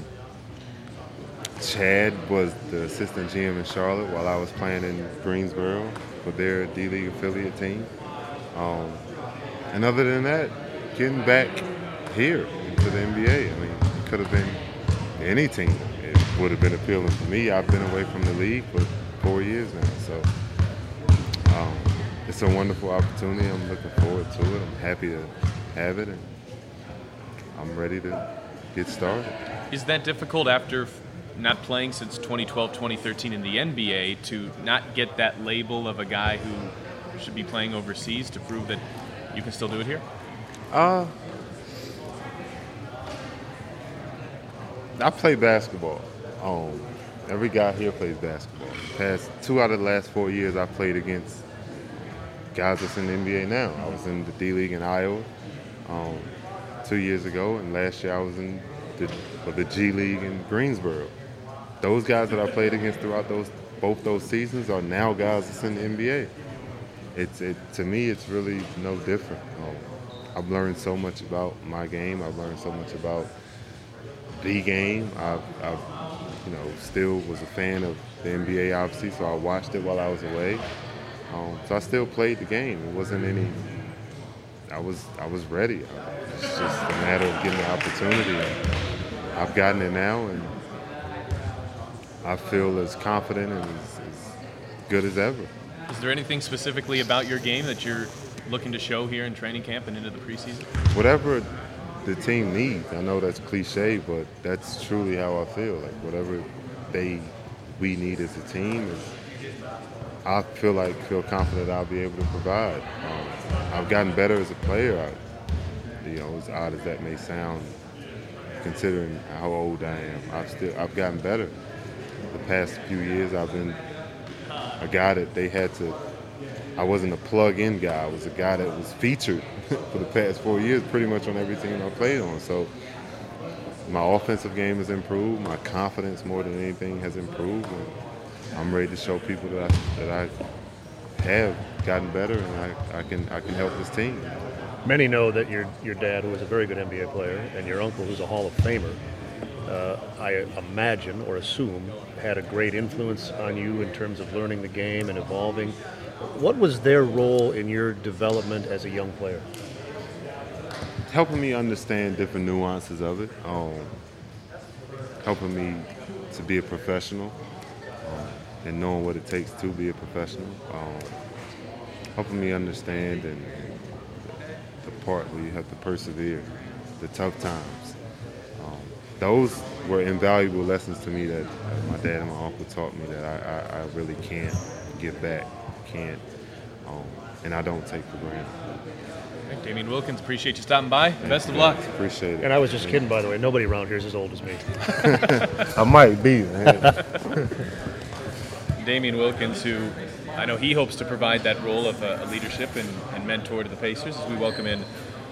Speaker 15: Chad was the assistant G M in Charlotte while I was playing in Greensboro for their D-League affiliate team. Um, and other than that, getting back here into the N B A, I mean, it could have been any team. It would have been appealing to me. I've been away from the league for four years now, so um, it's a wonderful opportunity. I'm looking forward to it. I'm happy to have it, and I'm ready to get started.
Speaker 1: Is that difficult after not playing since twenty twelve, twenty thirteen in the N B A to not get that label of a guy who should be playing overseas to prove that you can still do it here?
Speaker 15: Uh, I play basketball. Um, every guy here plays basketball. The past two out of the last four years, I've played against guys that's in the N B A now. I was in the D League in Iowa um, two years ago, and last year I was in the, the G League in Greensboro. Those guys that I played against throughout those both those seasons are now guys that's in the N B A. It's it to me, it's really no different. Um, I've learned so much about my game. I've learned so much about the game. I've, I've you know still was a fan of the N B A, obviously, so I watched it while I was away. Um, so I still played the game. It wasn't any. I was I was ready. It's just a matter of getting the opportunity. I've gotten it now, and I feel as confident and as, as good as ever.
Speaker 1: Is there anything specifically about your game that you're looking to show here in training camp and into the preseason?
Speaker 15: Whatever the team needs. I know that's cliche, but that's truly how I feel. Like whatever they we need as a team is. I feel like feel confident I'll be able to provide. Um, I've gotten better as a player. I, you know, as odd as that may sound, considering how old I am, I've still I've gotten better. The past few years, I've been a guy that they had to. I wasn't a plug-in guy. I was a guy that was featured for the past four years, pretty much on every team I played on. So my offensive game has improved. My confidence, more than anything, has improved. And I'm ready to show people that I, that I have gotten better, and I, I can I can help this team.
Speaker 3: Many know that your your dad, who was a very good N B A player, and your uncle, who's a Hall of Famer, uh, I imagine or assume had a great influence on you in terms of learning the game and evolving. What was their role in your development as a young player?
Speaker 15: Helping me understand different nuances of it, um, helping me to be a professional. Um, and knowing what it takes to be a professional, um, helping me understand and, and the part where you have to persevere, the tough times. Um, those were invaluable lessons to me that my dad and my uncle taught me that I, I, I really can't give back, can't, um, and I don't take for granted.
Speaker 1: Right, Damian Wilkins, appreciate you stopping by. Thank Best of luck.
Speaker 15: Appreciate it.
Speaker 3: And I was just kidding, by the way. Nobody around here is as old as me.
Speaker 15: I might be, man.
Speaker 1: Damian Wilkins, who I know he hopes to provide that role of a, a leadership and, and mentor to the Pacers, as we welcome in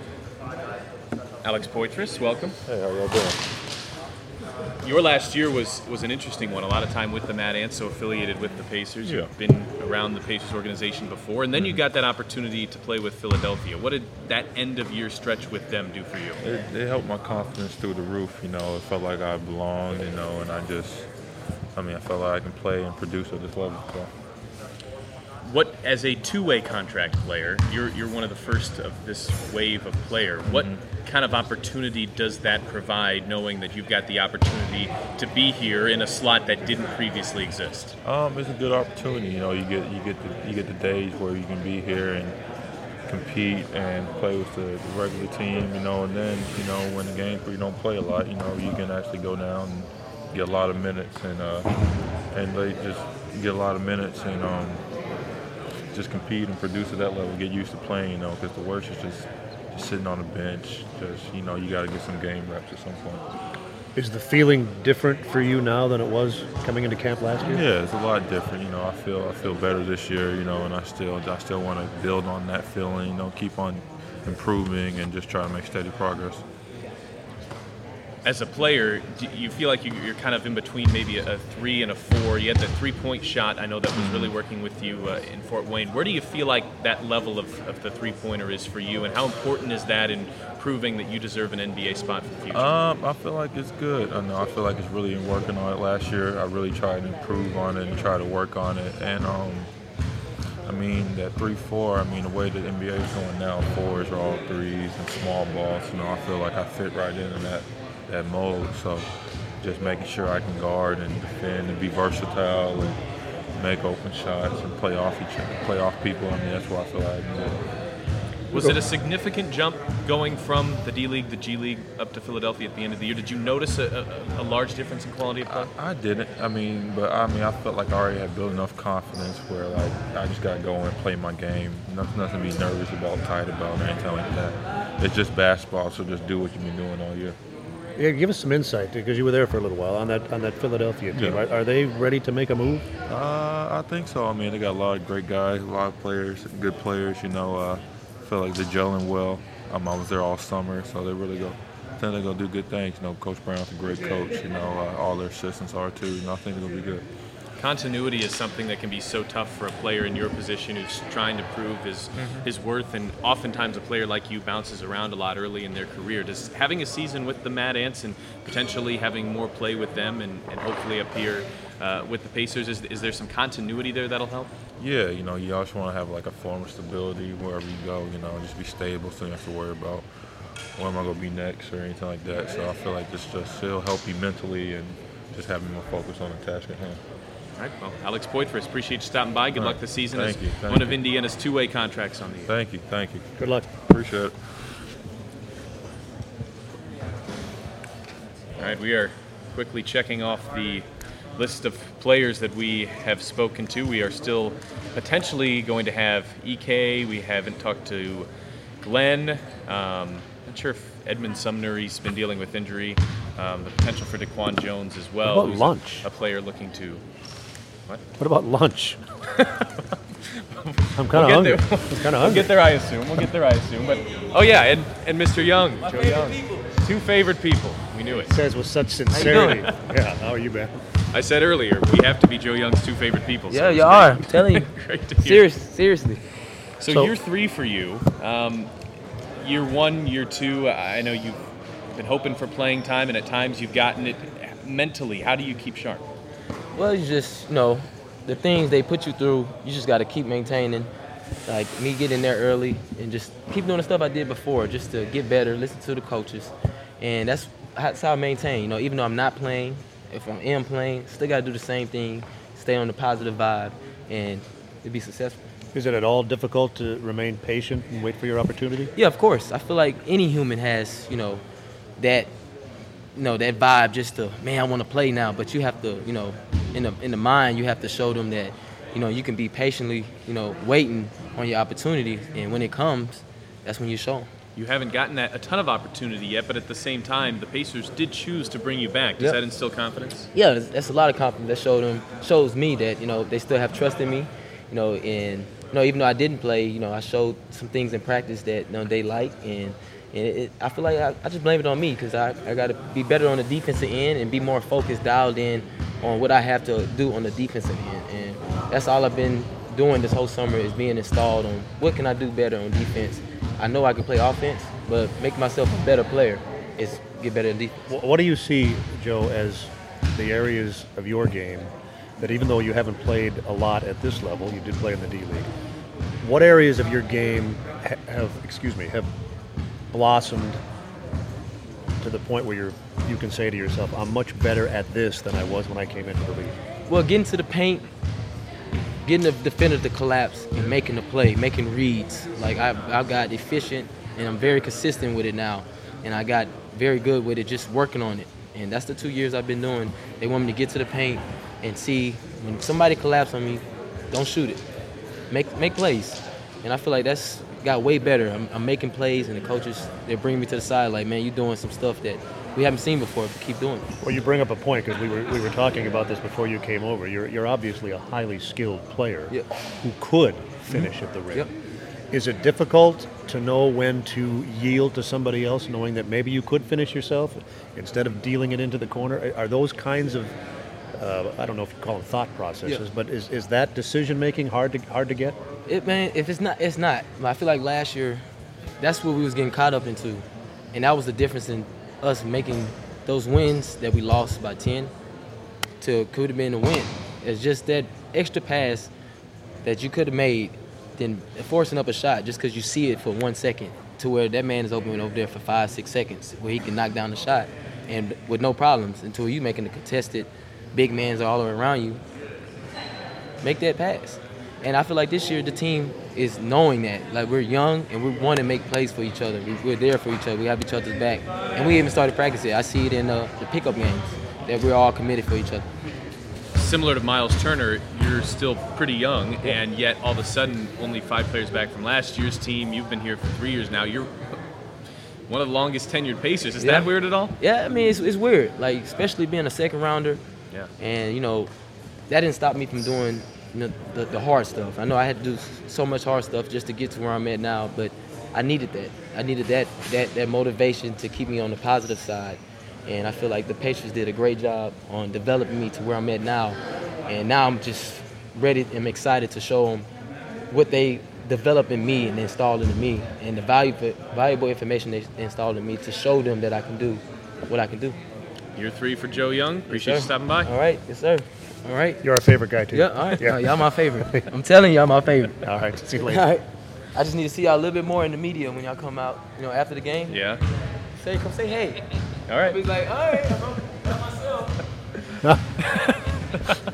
Speaker 1: Alex Poitras. Welcome.
Speaker 16: Hey, how y'all doing?
Speaker 1: Your last year was was an interesting one. A lot of time with the Mad Ants, so affiliated with the Pacers.
Speaker 16: Yeah.
Speaker 1: You've been around the Pacers organization before, and then you got that opportunity to play with Philadelphia. What did that end of year stretch with them do for you?
Speaker 16: It, it helped my confidence through the roof. You know, it felt like I belonged. You know, and I just, I mean, I felt like I can play and produce at this level. So.
Speaker 1: What, as a two-way contract player, you're you're one of the first of this wave of player. What mm-hmm. kind of opportunity does that provide, knowing that you've got the opportunity to be here in a slot that didn't previously exist?
Speaker 16: Um, it's a good opportunity. You know, you get you get the you get the days where you can be here and compete and play with the, the regular team. You know, and then you know when the games where you don't play a lot, you know, you can actually go down and get a lot of minutes and uh, and they just get a lot of minutes and. Um, just compete and produce at that level, get used to playing, you know, because the worst is just, just sitting on the bench. Just, you know, you got to get some game reps at some point.
Speaker 3: Is the feeling different for you now than it was coming into camp last year?
Speaker 16: Yeah, it's a lot different. You know, I feel I feel better this year, you know, and I still I still want to build on that feeling, you know, keep on improving and just try to make steady progress.
Speaker 1: As a player, do you feel like you're kind of in between maybe a three and a four? You had the three-point shot. I know that was really working with you uh, in Fort Wayne. Where do you feel like that level of, of the three-pointer is for you, and how important is that in proving that you deserve an N B A spot for the future?
Speaker 16: Um, I feel like it's good. I know. I feel like it's really in working on it. Last year, I really tried to improve on it and try to work on it. And um, I mean, that three four, I mean, the way that N B A is going now, fours are all threes and small balls. You know, I feel like I fit right into that. that mold, so just making sure I can guard and defend and be versatile and make open shots and play off each other, play off people. I mean, that's where I feel like I'm good.
Speaker 1: Was it a significant jump going from the D League, the G League, up to Philadelphia at the end of the year? Did you notice a, a, a large difference in quality of play?
Speaker 16: I, I didn't. I mean, but I mean, I felt like I already had built enough confidence where like I just got to go and play my game. Nothing, nothing to be nervous about, tight about, or anything like that. It's just basketball, so just do what you've been doing all year.
Speaker 3: Yeah, give us some insight because you were there for a little while on that on that Philadelphia team.
Speaker 16: Yeah.
Speaker 3: Are, are they ready to make a move?
Speaker 16: Uh, I think so. I mean, they got a lot of great guys, a lot of players, good players. You know, uh, I feel like they're gelling well. Um, I was there all summer, so they really go. I think they're gonna do good things. You know, Coach Brown's a great coach. You know, uh, all their assistants are too. You know, I think they're gonna be good.
Speaker 1: Continuity is something that can be so tough for a player in your position who's trying to prove his
Speaker 16: Mm-hmm.
Speaker 1: his worth, and oftentimes a player like you bounces around a lot early in their career. Does having a season with the Mad Ants and potentially having more play with them and, and hopefully up here uh, with the Pacers, is, is there some continuity there that'll help?
Speaker 16: Yeah, you know, you always want to have like a form of stability wherever you go. You know, just be stable, so you don't have to worry about where am I going to be next or anything like that. So I feel like this just will help you mentally and just having more focus on the task at hand.
Speaker 1: All right, well, Alex Poitras, appreciate you stopping by. Good
Speaker 16: All
Speaker 1: luck
Speaker 16: right.
Speaker 1: this season
Speaker 16: Thank
Speaker 1: as
Speaker 16: you. Thank
Speaker 1: one of
Speaker 16: you.
Speaker 1: Indiana's two-way contracts on the year.
Speaker 16: Thank you. Thank you.
Speaker 3: Good luck.
Speaker 16: Appreciate it.
Speaker 1: All right, we are quickly checking off the list of players that we have spoken to. We are still potentially going to have E K. We haven't talked to Glenn. Um, not sure if Edmund Sumner, he's been dealing with injury. Um, the potential for Daquan Jones as well.
Speaker 3: What about
Speaker 1: who's
Speaker 3: lunch?
Speaker 1: A player looking to. What?
Speaker 3: What about lunch? I'm kind of
Speaker 1: We'll
Speaker 3: hungry.
Speaker 1: get there.
Speaker 3: I'm kind of
Speaker 1: We'll
Speaker 3: hungry.
Speaker 1: get there, I assume. We'll get there, I assume. But oh yeah, and, and Mister Young,
Speaker 3: My
Speaker 1: Joe
Speaker 3: favorite
Speaker 1: Young,
Speaker 3: people.
Speaker 1: two favorite people. We knew it.
Speaker 3: Says with such sincerity.
Speaker 1: doing?
Speaker 3: Yeah, how are you, man?
Speaker 1: I said earlier, we have to be Joe Young's two favorite people. so
Speaker 13: Yeah,
Speaker 1: it's
Speaker 13: you
Speaker 1: great.
Speaker 13: are. I'm telling you.
Speaker 1: Great to hear.
Speaker 13: Serious, seriously.
Speaker 1: So,
Speaker 13: So-
Speaker 1: year three for you. Um, year one, year two. I know you've been hoping for playing time, and at times you've gotten it. Mentally, how do you keep sharp?
Speaker 13: Well, you just, you know, the things they put you through, you just got to keep maintaining. Like me getting there early and just keep doing the stuff I did before just to get better, listen to the coaches. And that's, that's how I maintain. You know, even though I'm not playing, if I am playing, still got to do the same thing, stay on the positive vibe, and to be successful.
Speaker 3: Is it at all difficult to remain patient and wait for your opportunity?
Speaker 13: Yeah, of course. I feel like any human has, you know, that, you know, that vibe just to, man, I want to play now. But you have to, you know, in the in the mind, you have to show them that, you know, you can be patiently, you know, waiting on your opportunity. And when it comes, that's when you show them.
Speaker 1: You haven't gotten that a ton of opportunity yet, but at the same time, the Pacers did choose to bring you back. Does
Speaker 13: Yep.
Speaker 1: that instill confidence?
Speaker 13: Yeah, that's, that's a lot of confidence. That showed them, shows me that, you know, they still have trust in me, you know, and, you know, even though I didn't play, you know, I showed some things in practice that, you know, they like, and, and it, I feel like I, I just blame it on me because I, I got to be better on the defensive end and be more focused, dialed in on what I have to do on the defensive end, and that's all I've been doing this whole summer is being installed on what can I do better on defense. I know I can play offense, but make myself a better player is get better at defense.
Speaker 3: Wh- What do you see, Joe, as the areas of your game that even though you haven't played a lot at this level, you did play in the D League, what areas of your game ha- have, excuse me, have blossomed to the point where you're, you can say to yourself, I'm much better at this than I was when I came into the league?
Speaker 13: Well, getting to the paint, getting the defender to collapse and making the play, making reads. Like I, I got efficient and I'm very consistent with it now, and I got very good with it, just working on it. And that's the two years I've been doing. They want me to get to the paint and see when somebody collapses on me, don't shoot it, make make plays. And I feel like that's got way better. I'm, I'm making plays, and the coaches, they bring me to the side like, man, you're doing some stuff that we haven't seen before, but keep doing it.
Speaker 3: Well, you bring up a point because we were we were talking about this before you came over. You're you're obviously a highly skilled player
Speaker 13: Yep.
Speaker 3: who could finish at the rim.
Speaker 13: Yep.
Speaker 3: Is it difficult to know when to yield to somebody else, knowing that maybe you could finish yourself instead of dealing it into the corner? Are- Are those kinds of uh, I don't know if you call them thought processes,
Speaker 13: Yeah.
Speaker 3: but is, is that decision making hard to hard to get?
Speaker 13: It man, if it's not, it's not. I feel like last year, that's what we was getting caught up into, and that was the difference in us making those wins that we lost by ten to could have been a win. It's just that extra pass that you could have made, then forcing up a shot just because you see it for one second to where that man is open over there for five, six seconds where he can knock down the shot and with no problems until you making the contested big mans all around you. Make that pass. And I feel like this year the team is knowing that. Like, we're young and we want to make plays for each other. We, we're there for each other. We have each other's back. And we even started practicing. I see it in uh, the pickup games that we're all committed for each other.
Speaker 1: Similar to Miles Turner, you're still pretty young, and yet all of a sudden, only five players back from last year's team. You've been here for three years now. You're one of the longest tenured Pacers. Is
Speaker 13: Yeah.
Speaker 1: that weird at all?
Speaker 13: Yeah, I mean, it's, it's weird. Like, especially being a second rounder.
Speaker 1: Yeah.
Speaker 13: And, you know, that didn't stop me from doing, you know, the, the hard stuff. I know I had to do so much hard stuff just to get to where I'm at now, but I needed that. I needed that that that motivation to keep me on the positive side. And I feel like the Pacers did a great job on developing me to where I'm at now. And now I'm just ready and excited to show them what they developed in me and installed into me, and the valuable, valuable information they installed in me to show them that I can do what I can do.
Speaker 1: Year three for Joe Young. Appreciate
Speaker 13: Yes,
Speaker 1: you
Speaker 13: sir.
Speaker 1: stopping by.
Speaker 13: All right. Yes, sir. All right.
Speaker 3: You're our favorite guy, too.
Speaker 13: Yeah, all right.
Speaker 3: Yeah.
Speaker 13: Oh, y'all my favorite. I'm telling y'all my favorite.
Speaker 3: All right. See you later.
Speaker 13: All right. I just need to see y'all a little bit more in the media when y'all come out, you know, after the game.
Speaker 1: Yeah.
Speaker 13: Say, come say hey.
Speaker 1: All right.
Speaker 13: I'll be like, all right, I'm by myself.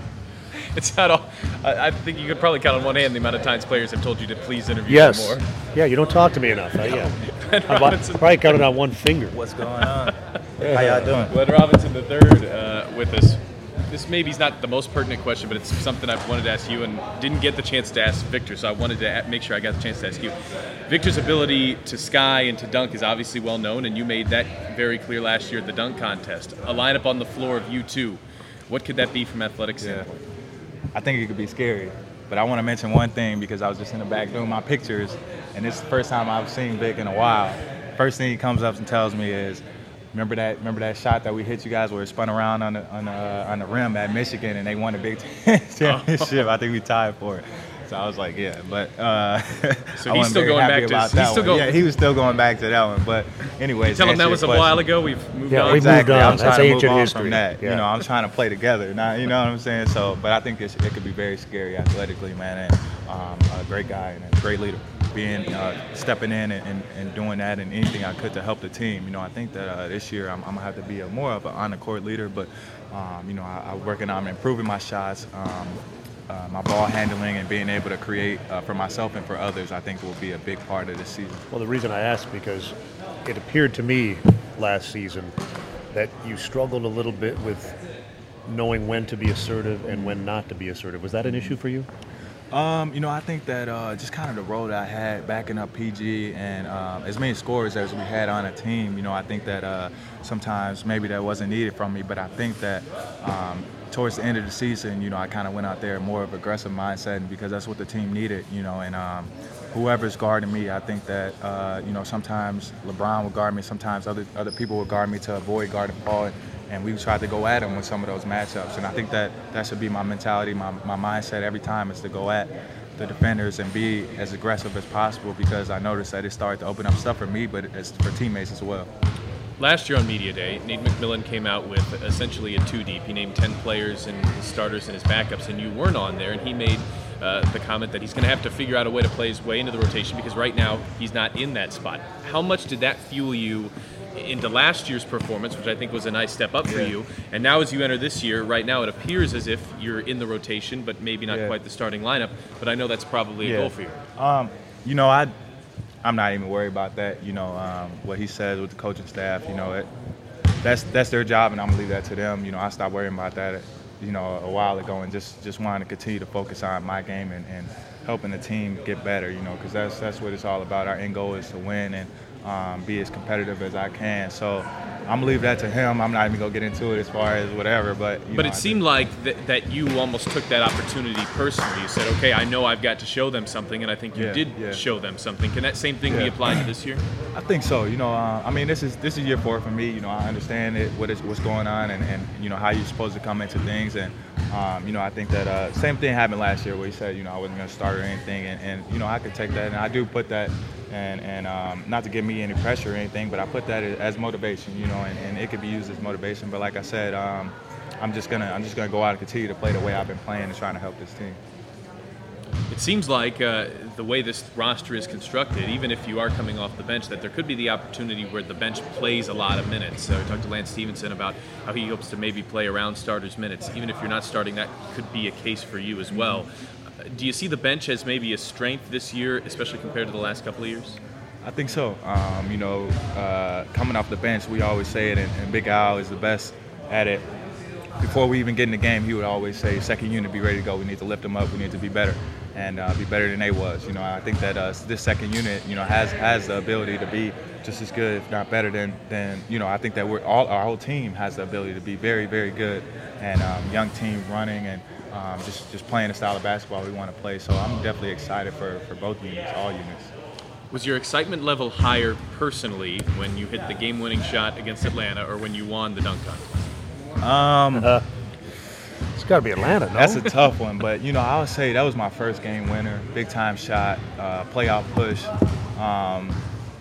Speaker 1: It's not all. I, I think you could probably count on one hand the amount of times players have told you to please interview
Speaker 3: Yes.
Speaker 1: them more.
Speaker 3: Yeah, you don't talk to me enough. Huh? Yeah.
Speaker 1: Glenn
Speaker 3: I
Speaker 1: Robinson.
Speaker 3: probably counted on one finger.
Speaker 17: What's going on? How y'all doing?
Speaker 1: Glenn Robinson the third uh, with us. This maybe is not the most pertinent question, but it's something I've wanted to ask you and didn't get the chance to ask Victor, so I wanted to a- make sure I got the chance to ask you. Victor's ability to sky and to dunk is obviously well known, and you made that very clear last year at the dunk contest. A lineup on the floor of you two. What could that be from athletic standpoint?
Speaker 17: I think it could be scary, but I want to mention one thing because I was just in the back doing my pictures, and this is the first time I've seen Vic in a while. First thing he comes up and tells me is, remember that remember that shot that we hit you guys where it spun around on the on the, uh, on the rim at Michigan and they won the Big Ten championship? I think we tied for it. So I was like, yeah, but uh,
Speaker 1: So
Speaker 17: I
Speaker 1: he's
Speaker 17: wasn't
Speaker 1: still
Speaker 17: very
Speaker 1: going
Speaker 17: happy
Speaker 1: back to-
Speaker 17: about
Speaker 1: he's
Speaker 17: that
Speaker 1: still
Speaker 17: one.
Speaker 1: going-
Speaker 17: Yeah, he was still going back to that one. But anyways,
Speaker 1: Tell him
Speaker 17: to
Speaker 1: that
Speaker 17: answer
Speaker 1: was a
Speaker 17: your
Speaker 1: while
Speaker 17: question-
Speaker 1: ago. We've moved
Speaker 3: Yeah,
Speaker 1: on.
Speaker 3: we
Speaker 17: Exactly.
Speaker 3: moved on.
Speaker 17: I'm
Speaker 3: That's
Speaker 17: trying to
Speaker 3: ancient
Speaker 17: move on
Speaker 3: history.
Speaker 17: from that.
Speaker 3: Yeah.
Speaker 17: You know, I'm trying to play together. Now, you know what I'm saying? So, but I think it's, it could be very scary athletically, man. And um, a great guy and a great leader. Being uh, stepping in and, and, and doing that and anything I could to help the team. You know, I think that uh, this year I'm, I'm gonna have to be a more of an on the court leader. But um, you know, I, I'm working on improving my shots. Um, Uh, my ball handling and being able to create uh, for myself and for others, I think will be a big part of this season.
Speaker 3: Well, the reason I asked because it appeared to me last season that you struggled a little bit with knowing when to be assertive and when not to be assertive. Was that an issue for you?
Speaker 17: Um, you know, I think that uh, just kind of the role that I had backing up P G and um, as many scorers as we had on a team, you know, I think that uh, sometimes maybe that wasn't needed from me, but I think that um, towards the end of the season, you know, I kind of went out there more of aggressive mindset because that's what the team needed, you know, and um, whoever's guarding me, I think that, uh, you know, sometimes LeBron will guard me, sometimes other other people will guard me to avoid guarding Paul, and, and we tried to go at him with some of those matchups, and I think that that should be my mentality, my, my mindset every time is to go at the defenders and be as aggressive as possible because I noticed that it started to open up stuff for me, but it's for teammates as well.
Speaker 1: Last year on Media Day, Nate McMillan came out with essentially a two-deep. He named ten players and his starters and his backups, and you weren't on there, and he made uh, the comment that he's going to have to figure out a way to play his way into the rotation because right now he's not in that spot. How much did that fuel you into last year's performance, which I think was a nice step up for
Speaker 17: Yeah.
Speaker 1: you, and now as you enter this year, right now it appears as if you're in the rotation, but maybe not
Speaker 17: Yeah.
Speaker 1: quite the starting lineup, but I know that's probably a goal for you.
Speaker 17: Um, you know, I, I'm not even worried about that. You know, um, what he says with the coaching staff, you know, it, that's that's their job, and I'm gonna leave that to them. You know, I stopped worrying about that, you know, a while ago, and just just wanted to continue to focus on my game and, and helping the team get better. You know, because that's that's what it's all about. Our end goal is to win and um, be as competitive as I can. So I'm gonna leave that to him. I'm not even gonna get into it as far as whatever. But you
Speaker 1: But
Speaker 17: know,
Speaker 1: it
Speaker 17: I
Speaker 1: seemed like th- that you almost took that opportunity personally. You said, okay, I know I've got to show them something, and I think you
Speaker 17: Yeah,
Speaker 1: did
Speaker 17: yeah.
Speaker 1: show them something. Can that same thing be
Speaker 17: Yeah.
Speaker 1: applied to this year?
Speaker 17: I think so. You know, uh, I mean, this is this is year four for me. You know, I understand it, what is what's going on, and, and you know how you're supposed to come into things. And um, you know, I think that uh, same thing happened last year where he said, you know, I wasn't going to start or anything, and, and you know, I could take that, and I do put that, and and um, not to give me any pressure or anything, but I put that as motivation. You know, and, and it could be used as motivation. But like I said, um, I'm just gonna I'm just gonna go out and continue to play the way I've been playing and trying to help this team.
Speaker 1: It seems like uh, the way this roster is constructed, even if you are coming off the bench, that there could be the opportunity where the bench plays a lot of minutes. So we talked to Lance Stevenson about how he hopes to maybe play around starters' minutes. Even if you're not starting, that could be a case for you as well. Uh, do you see the bench as maybe a strength this year, especially compared to the last couple of years?
Speaker 17: I think so. Um, you know, uh, coming off the bench, we always say it, and, and Big Al is the best at it. before we even get in the game, he would always say, second unit, be ready to go. We need to lift them up. We need to be better and uh, be better than they was. You know, I think that uh, this second unit, you know, has has the ability to be just as good, if not better than, than you know, I think that we're all, our whole team has the ability to be very, very good. And um, young team running and um, just, just playing the style of basketball we want to play. So I'm definitely excited for, for both units, all units.
Speaker 1: Was your excitement level higher personally when you hit the game-winning shot against Atlanta or when you won the dunk contest?
Speaker 17: Um,
Speaker 3: uh, it's got to be Atlanta, no?
Speaker 17: That's a tough one, but you know, I would say that was my first game winner, big time shot, uh, playoff push. Um,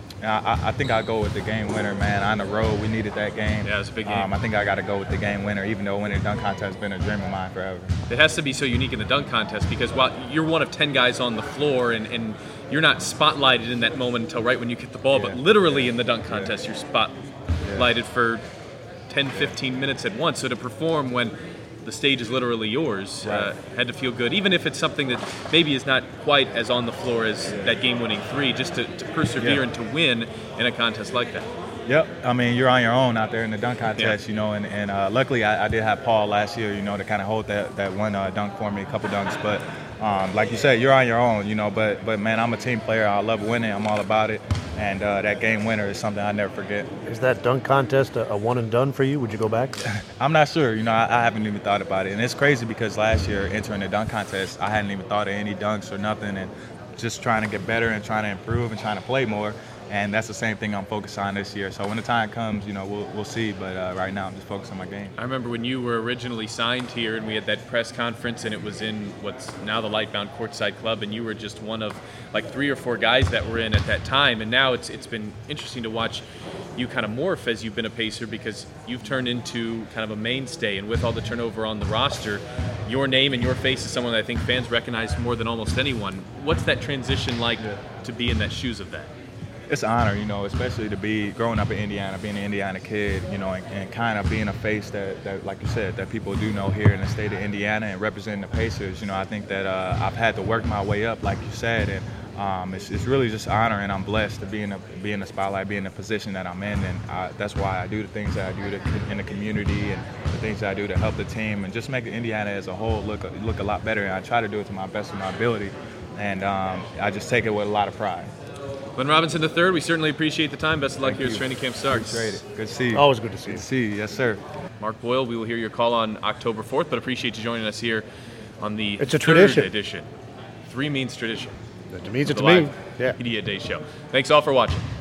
Speaker 17: I, I think I'll go with the game winner, man. On the road, we needed that game.
Speaker 1: Yeah, it was a big game.
Speaker 17: Um, I think I got to go with the game winner, even though winning the dunk contest has been a dream of mine forever.
Speaker 1: It has to be so unique in the dunk contest because while you're one of ten guys on the floor and, and you're not spotlighted in that moment until right when you kick the ball, yeah. but literally in the dunk contest, yeah. you're spotlighted yeah. for ten, fifteen minutes at once. So to perform when the stage is literally yours, right. uh, had to feel good, even if it's something that maybe is not quite as on the floor as yeah. that game-winning three, just to, to persevere yeah. and to win in a contest like that.
Speaker 17: Yep. I mean, you're on your own out there in the dunk contest, yeah. you know, and, and uh, luckily I, I did have Paul last year, you know, to kind of hold that, that one uh, dunk for me, a couple dunks. But um, like you said, you're on your own, you know, but, but man, I'm a team player. I love winning. I'm all about it. And uh, that game winner is something I never forget.
Speaker 3: Is that dunk contest a, a one and done for you? Would you go back?
Speaker 17: I'm not sure. You know, I, I haven't even thought about it. And it's crazy because last year entering the dunk contest, I hadn't even thought of any dunks or nothing. And just trying to get better and trying to improve and trying to play more. And that's the same thing I'm focused on this year. So when the time comes, you know, we'll, we'll see. But uh, right now I'm just focused on my game.
Speaker 1: I remember when you were originally signed here and we had that press conference and it was in what's now the Lightbound Courtside Club and you were just one of like three or four guys that were in at that time. And now it's it's been interesting to watch you kind of morph as you've been a Pacer because you've turned into kind of a mainstay. And with all the turnover on the roster, your name and your face is someone that I think fans recognize more than almost anyone. What's that transition like to be in that shoes of that?
Speaker 17: It's an honor, you know, especially to be growing up in Indiana, being an Indiana kid, you know, and, and kind of being a face that, that, like you said, that people do know here in the state of Indiana and representing the Pacers. You know, I think that uh, I've had to work my way up, like you said, and um, it's, it's really just an honor, and I'm blessed to be in, a, be in the spotlight, be in the position that I'm in, and I, that's why I do the things that I do to, in the community and the things that I do to help the team and just make Indiana as a whole look, look a lot better, and I try to do it to my best of my ability, and um, I just take it with a lot of pride.
Speaker 1: Glenn Robinson the third, we certainly appreciate the time. Best of luck
Speaker 17: Thank
Speaker 1: here
Speaker 17: you.
Speaker 1: as training camp starts.
Speaker 17: Appreciate it. Good to see you.
Speaker 3: Always good to see
Speaker 17: good
Speaker 3: you.
Speaker 17: To see you. Yes, sir.
Speaker 1: Mark Boyle, we will hear your call on October fourth, but appreciate you joining us here on the
Speaker 3: it's a
Speaker 1: third
Speaker 3: tradition.
Speaker 1: edition. Three means tradition.
Speaker 3: That means it
Speaker 1: the
Speaker 3: to me.
Speaker 1: live
Speaker 3: Yeah.
Speaker 1: Media Day show. Thanks all for watching.